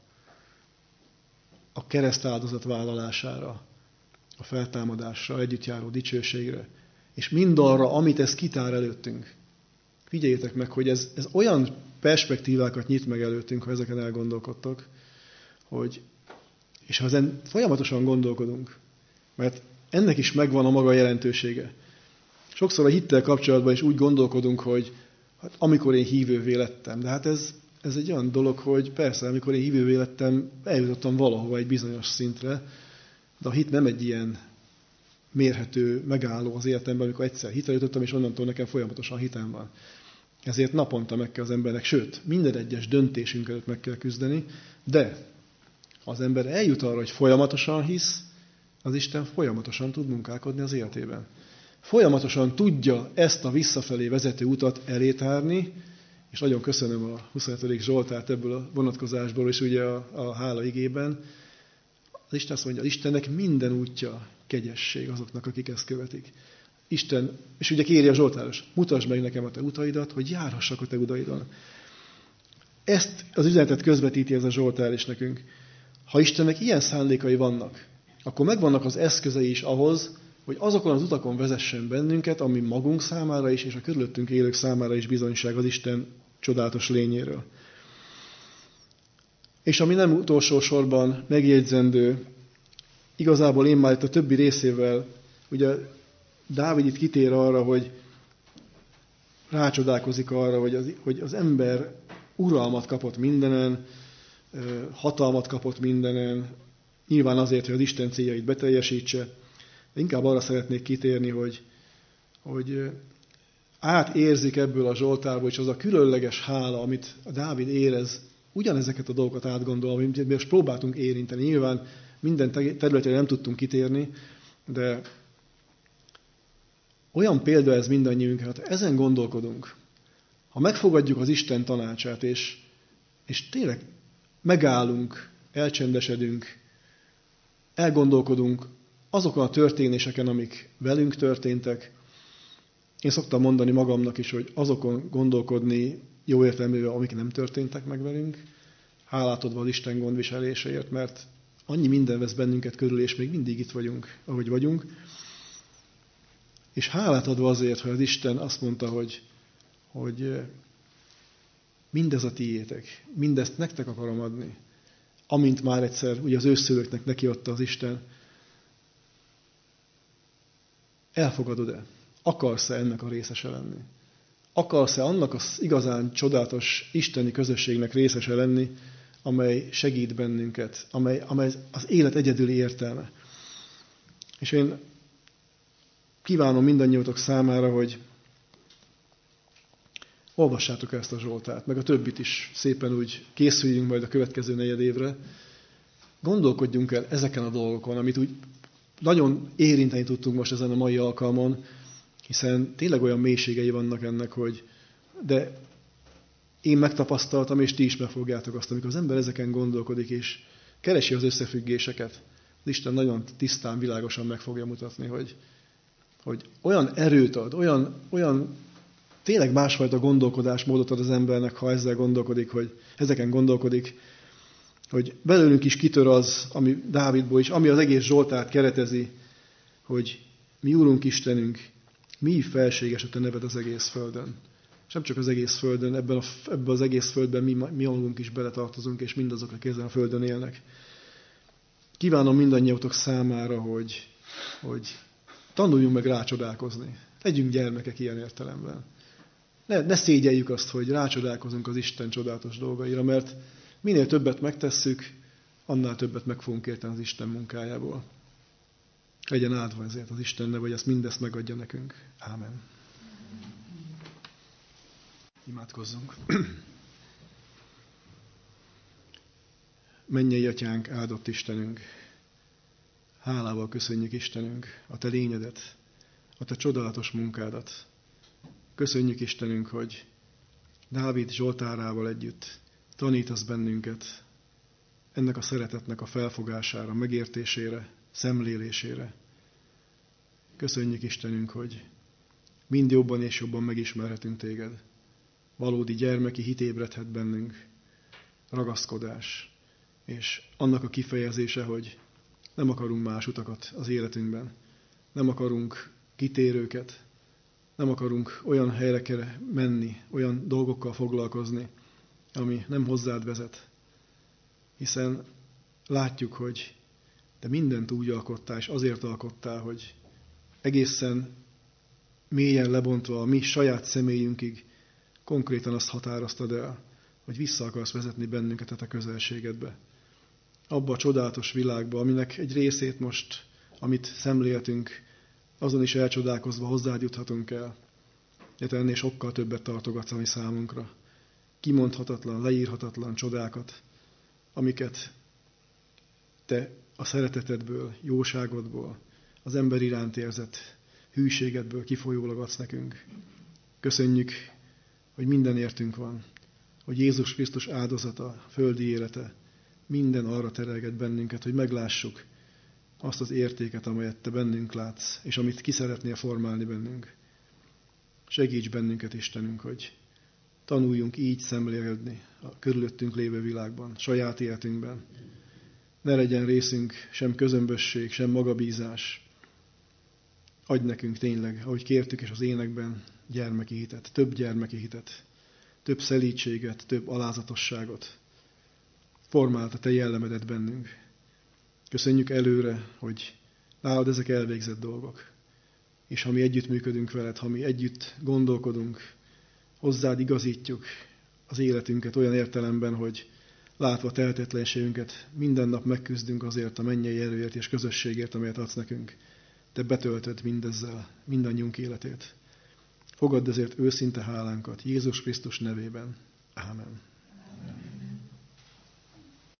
a keresztáldozat vállalására, a feltámadásra, együtt járó dicsőségre, és mindarra, amit ez kitár előttünk. Figyeljétek meg, hogy ez olyan perspektívákat nyit meg előttünk, ha ezeken elgondolkodtok, hogy, és ha ezen folyamatosan gondolkodunk, mert ennek is megvan a maga jelentősége. Sokszor a hittel kapcsolatban is úgy gondolkodunk, hogy hát amikor én hívővé lettem, de hát ez egy olyan dolog, hogy persze, amikor én hívővé lettem, eljutottam valahova egy bizonyos szintre, de a hit nem egy ilyen mérhető, megálló az életemben, amikor egyszer hitre jutottam, és onnantól nekem folyamatosan hitem van. Ezért naponta meg kell az embernek, sőt, minden egyes döntésünk előtt meg kell küzdeni, de ha az ember eljut arra, hogy folyamatosan hisz, az Isten folyamatosan tud munkálkodni az életében. Folyamatosan tudja ezt a visszafelé vezető utat elétárni, és nagyon köszönöm a 27. Zsoltárt ebből a vonatkozásból, és ugye a hála igében. Az Isten azt mondja, az Istennek minden útja kegyesség azoknak, akik ezt követik. Isten, és ugye kéri a Zsoltáros, mutasd meg nekem a te utaidat, hogy járhassak a te utaidon. Ezt az üzenetet közvetíti ez a Zsoltár is nekünk. Ha Istennek ilyen szándékai vannak, akkor megvannak az eszközei is ahhoz, hogy azokon az utakon vezessen bennünket, ami magunk számára is, és a körülöttünk élők számára is bizonyság az Isten csodálatos lényéről. És ami nem utolsó sorban megjegyzendő, igazából én már itt a többi részével, ugye Dávid itt kitér arra, hogy rácsodálkozik arra, hogy az ember uralmat kapott mindenen, hatalmat kapott mindenen, nyilván azért, hogy az Isten céljait beteljesítse. De inkább arra szeretnék kitérni, hogy átérzik ebből a Zsoltárból, és az a különleges hála, amit a Dávid érez, ugyanezeket a dolgokat átgondol, amit mi most próbáltunk érinteni. Nyilván minden területére nem tudtunk kitérni, de olyan példa ez mindannyiunkra, hát ezen gondolkodunk. Ha megfogadjuk az Isten tanácsát, és tényleg megállunk, elcsendesedünk, elgondolkodunk azokon a történéseken, amik velünk történtek. Én szoktam mondani magamnak is, hogy azokon gondolkodni jó értelművel, amik nem történtek meg velünk, hálát adva az Isten gondviseléséért, mert annyi minden vesz bennünket körül, és még mindig itt vagyunk, ahogy vagyunk. És hálát adva azért, hogy az Isten azt mondta, hogy mindez a tiétek, mindezt nektek akarom adni, amint már egyszer ugye az őszülőknek nekiadta az Isten. Elfogadod-e? Akarsz-e ennek a részese lenni? Akarsz-e annak az igazán csodálatos isteni közösségnek részese lenni, amely segít bennünket, amely az élet egyedüli értelme? És én kívánom mindannyiótok számára, hogy olvassátok ezt a Zsoltárt, meg a többit is szépen úgy készüljünk majd a következő negyedévre. Gondolkodjunk el ezeken a dolgokon, amit úgy nagyon érinteni tudtunk most ezen a mai alkalmon, hiszen tényleg olyan mélységei vannak ennek, de én megtapasztaltam, és ti is meg fogjátok azt, amikor az ember ezeken gondolkodik, és keresi az összefüggéseket. Az Isten nagyon tisztán, világosan meg fogja mutatni, hogy olyan erőt ad, olyan tényleg másfajta gondolkodásmódot ad az embernek, ha ezeken gondolkodik, hogy belőlünk is kitör az, ami Dávidból is, ami az egész Zsoltárt keretezi, hogy mi Úrunk Istenünk, mi felséges a te neved az egész földön. És nem csak az egész földön, ebben az egész földben mi magunk is beletartozunk, és mindazok, akik ezen a földön élnek. Kívánom mindannyiatok számára, hogy tanuljunk meg rácsodálkozni. Legyünk gyermekek ilyen értelemben. Ne szégyeljük azt, hogy rácsodálkozunk az Isten csodálatos dolgaira, mert minél többet megtesszük, annál többet meg fogunk érteni az Isten munkájából. Legyen áldva ezért az Isten neve, hogy ezt mindezt megadja nekünk. Ámen. Imádkozzunk. Mennyei Atyánk, áldott Istenünk, hálával köszönjük Istenünk a te lényedet, a te csodálatos munkádat. Köszönjük Istenünk, hogy Dávid Zsoltárával együtt tanítasz bennünket ennek a szeretetnek a felfogására, megértésére, szemlélésére. Köszönjük Istenünk, hogy mind jobban és jobban megismerhetünk téged. Valódi gyermeki hit ébredhet bennünk, ragaszkodás, és annak a kifejezése, hogy nem akarunk más utakat az életünkben. Nem akarunk kitérőket, nem akarunk olyan helyre menni, olyan dolgokkal foglalkozni, ami nem hozzád vezet. Hiszen látjuk, hogy te mindent úgy alkottál, és azért alkottál, hogy egészen mélyen lebontva a mi saját személyünkig konkrétan azt határoztad el, hogy vissza akarsz vezetni bennünket a közelségedbe. Abba a csodálatos világba, aminek egy részét most, amit szemléltünk, azon is elcsodálkozva hozzád juthatunk el. De te ennél sokkal többet tartogatsz a mi számunkra. Kimondhatatlan, leírhatatlan csodákat, amiket te a szeretetedből, jóságodból, az ember iránt érzett hűségedből kifolyólag adsz nekünk. Köszönjük, hogy minden értünk van, hogy Jézus Krisztus áldozata, földi élete, minden arra terelget bennünket, hogy meglássuk azt az értéket, amelyet te bennünk látsz, és amit ki szeretnél formálni bennünk. Segíts bennünket, Istenünk, hogy tanuljunk így szemlélni a körülöttünk lévő világban, saját életünkben. Ne legyen részünk sem közömbösség, sem magabízás. Adj nekünk tényleg, ahogy kértük is az énekben, gyermeki hitet, több szelídséget, több alázatosságot. Formáld a te jellemedet bennünk. Köszönjük előre, hogy nálad ezek elvégzett dolgok. És ha mi együttműködünk veled, ha mi együtt gondolkodunk, hozzád igazítjuk az életünket olyan értelemben, hogy látva tehetetlenségünket, minden nap megküzdünk azért a mennyei erőért és közösségért, amelyet adsz nekünk. Te betöltöd mindezzel mindannyiunk életét. Fogadd ezért őszinte hálánkat Jézus Krisztus nevében. Ámen.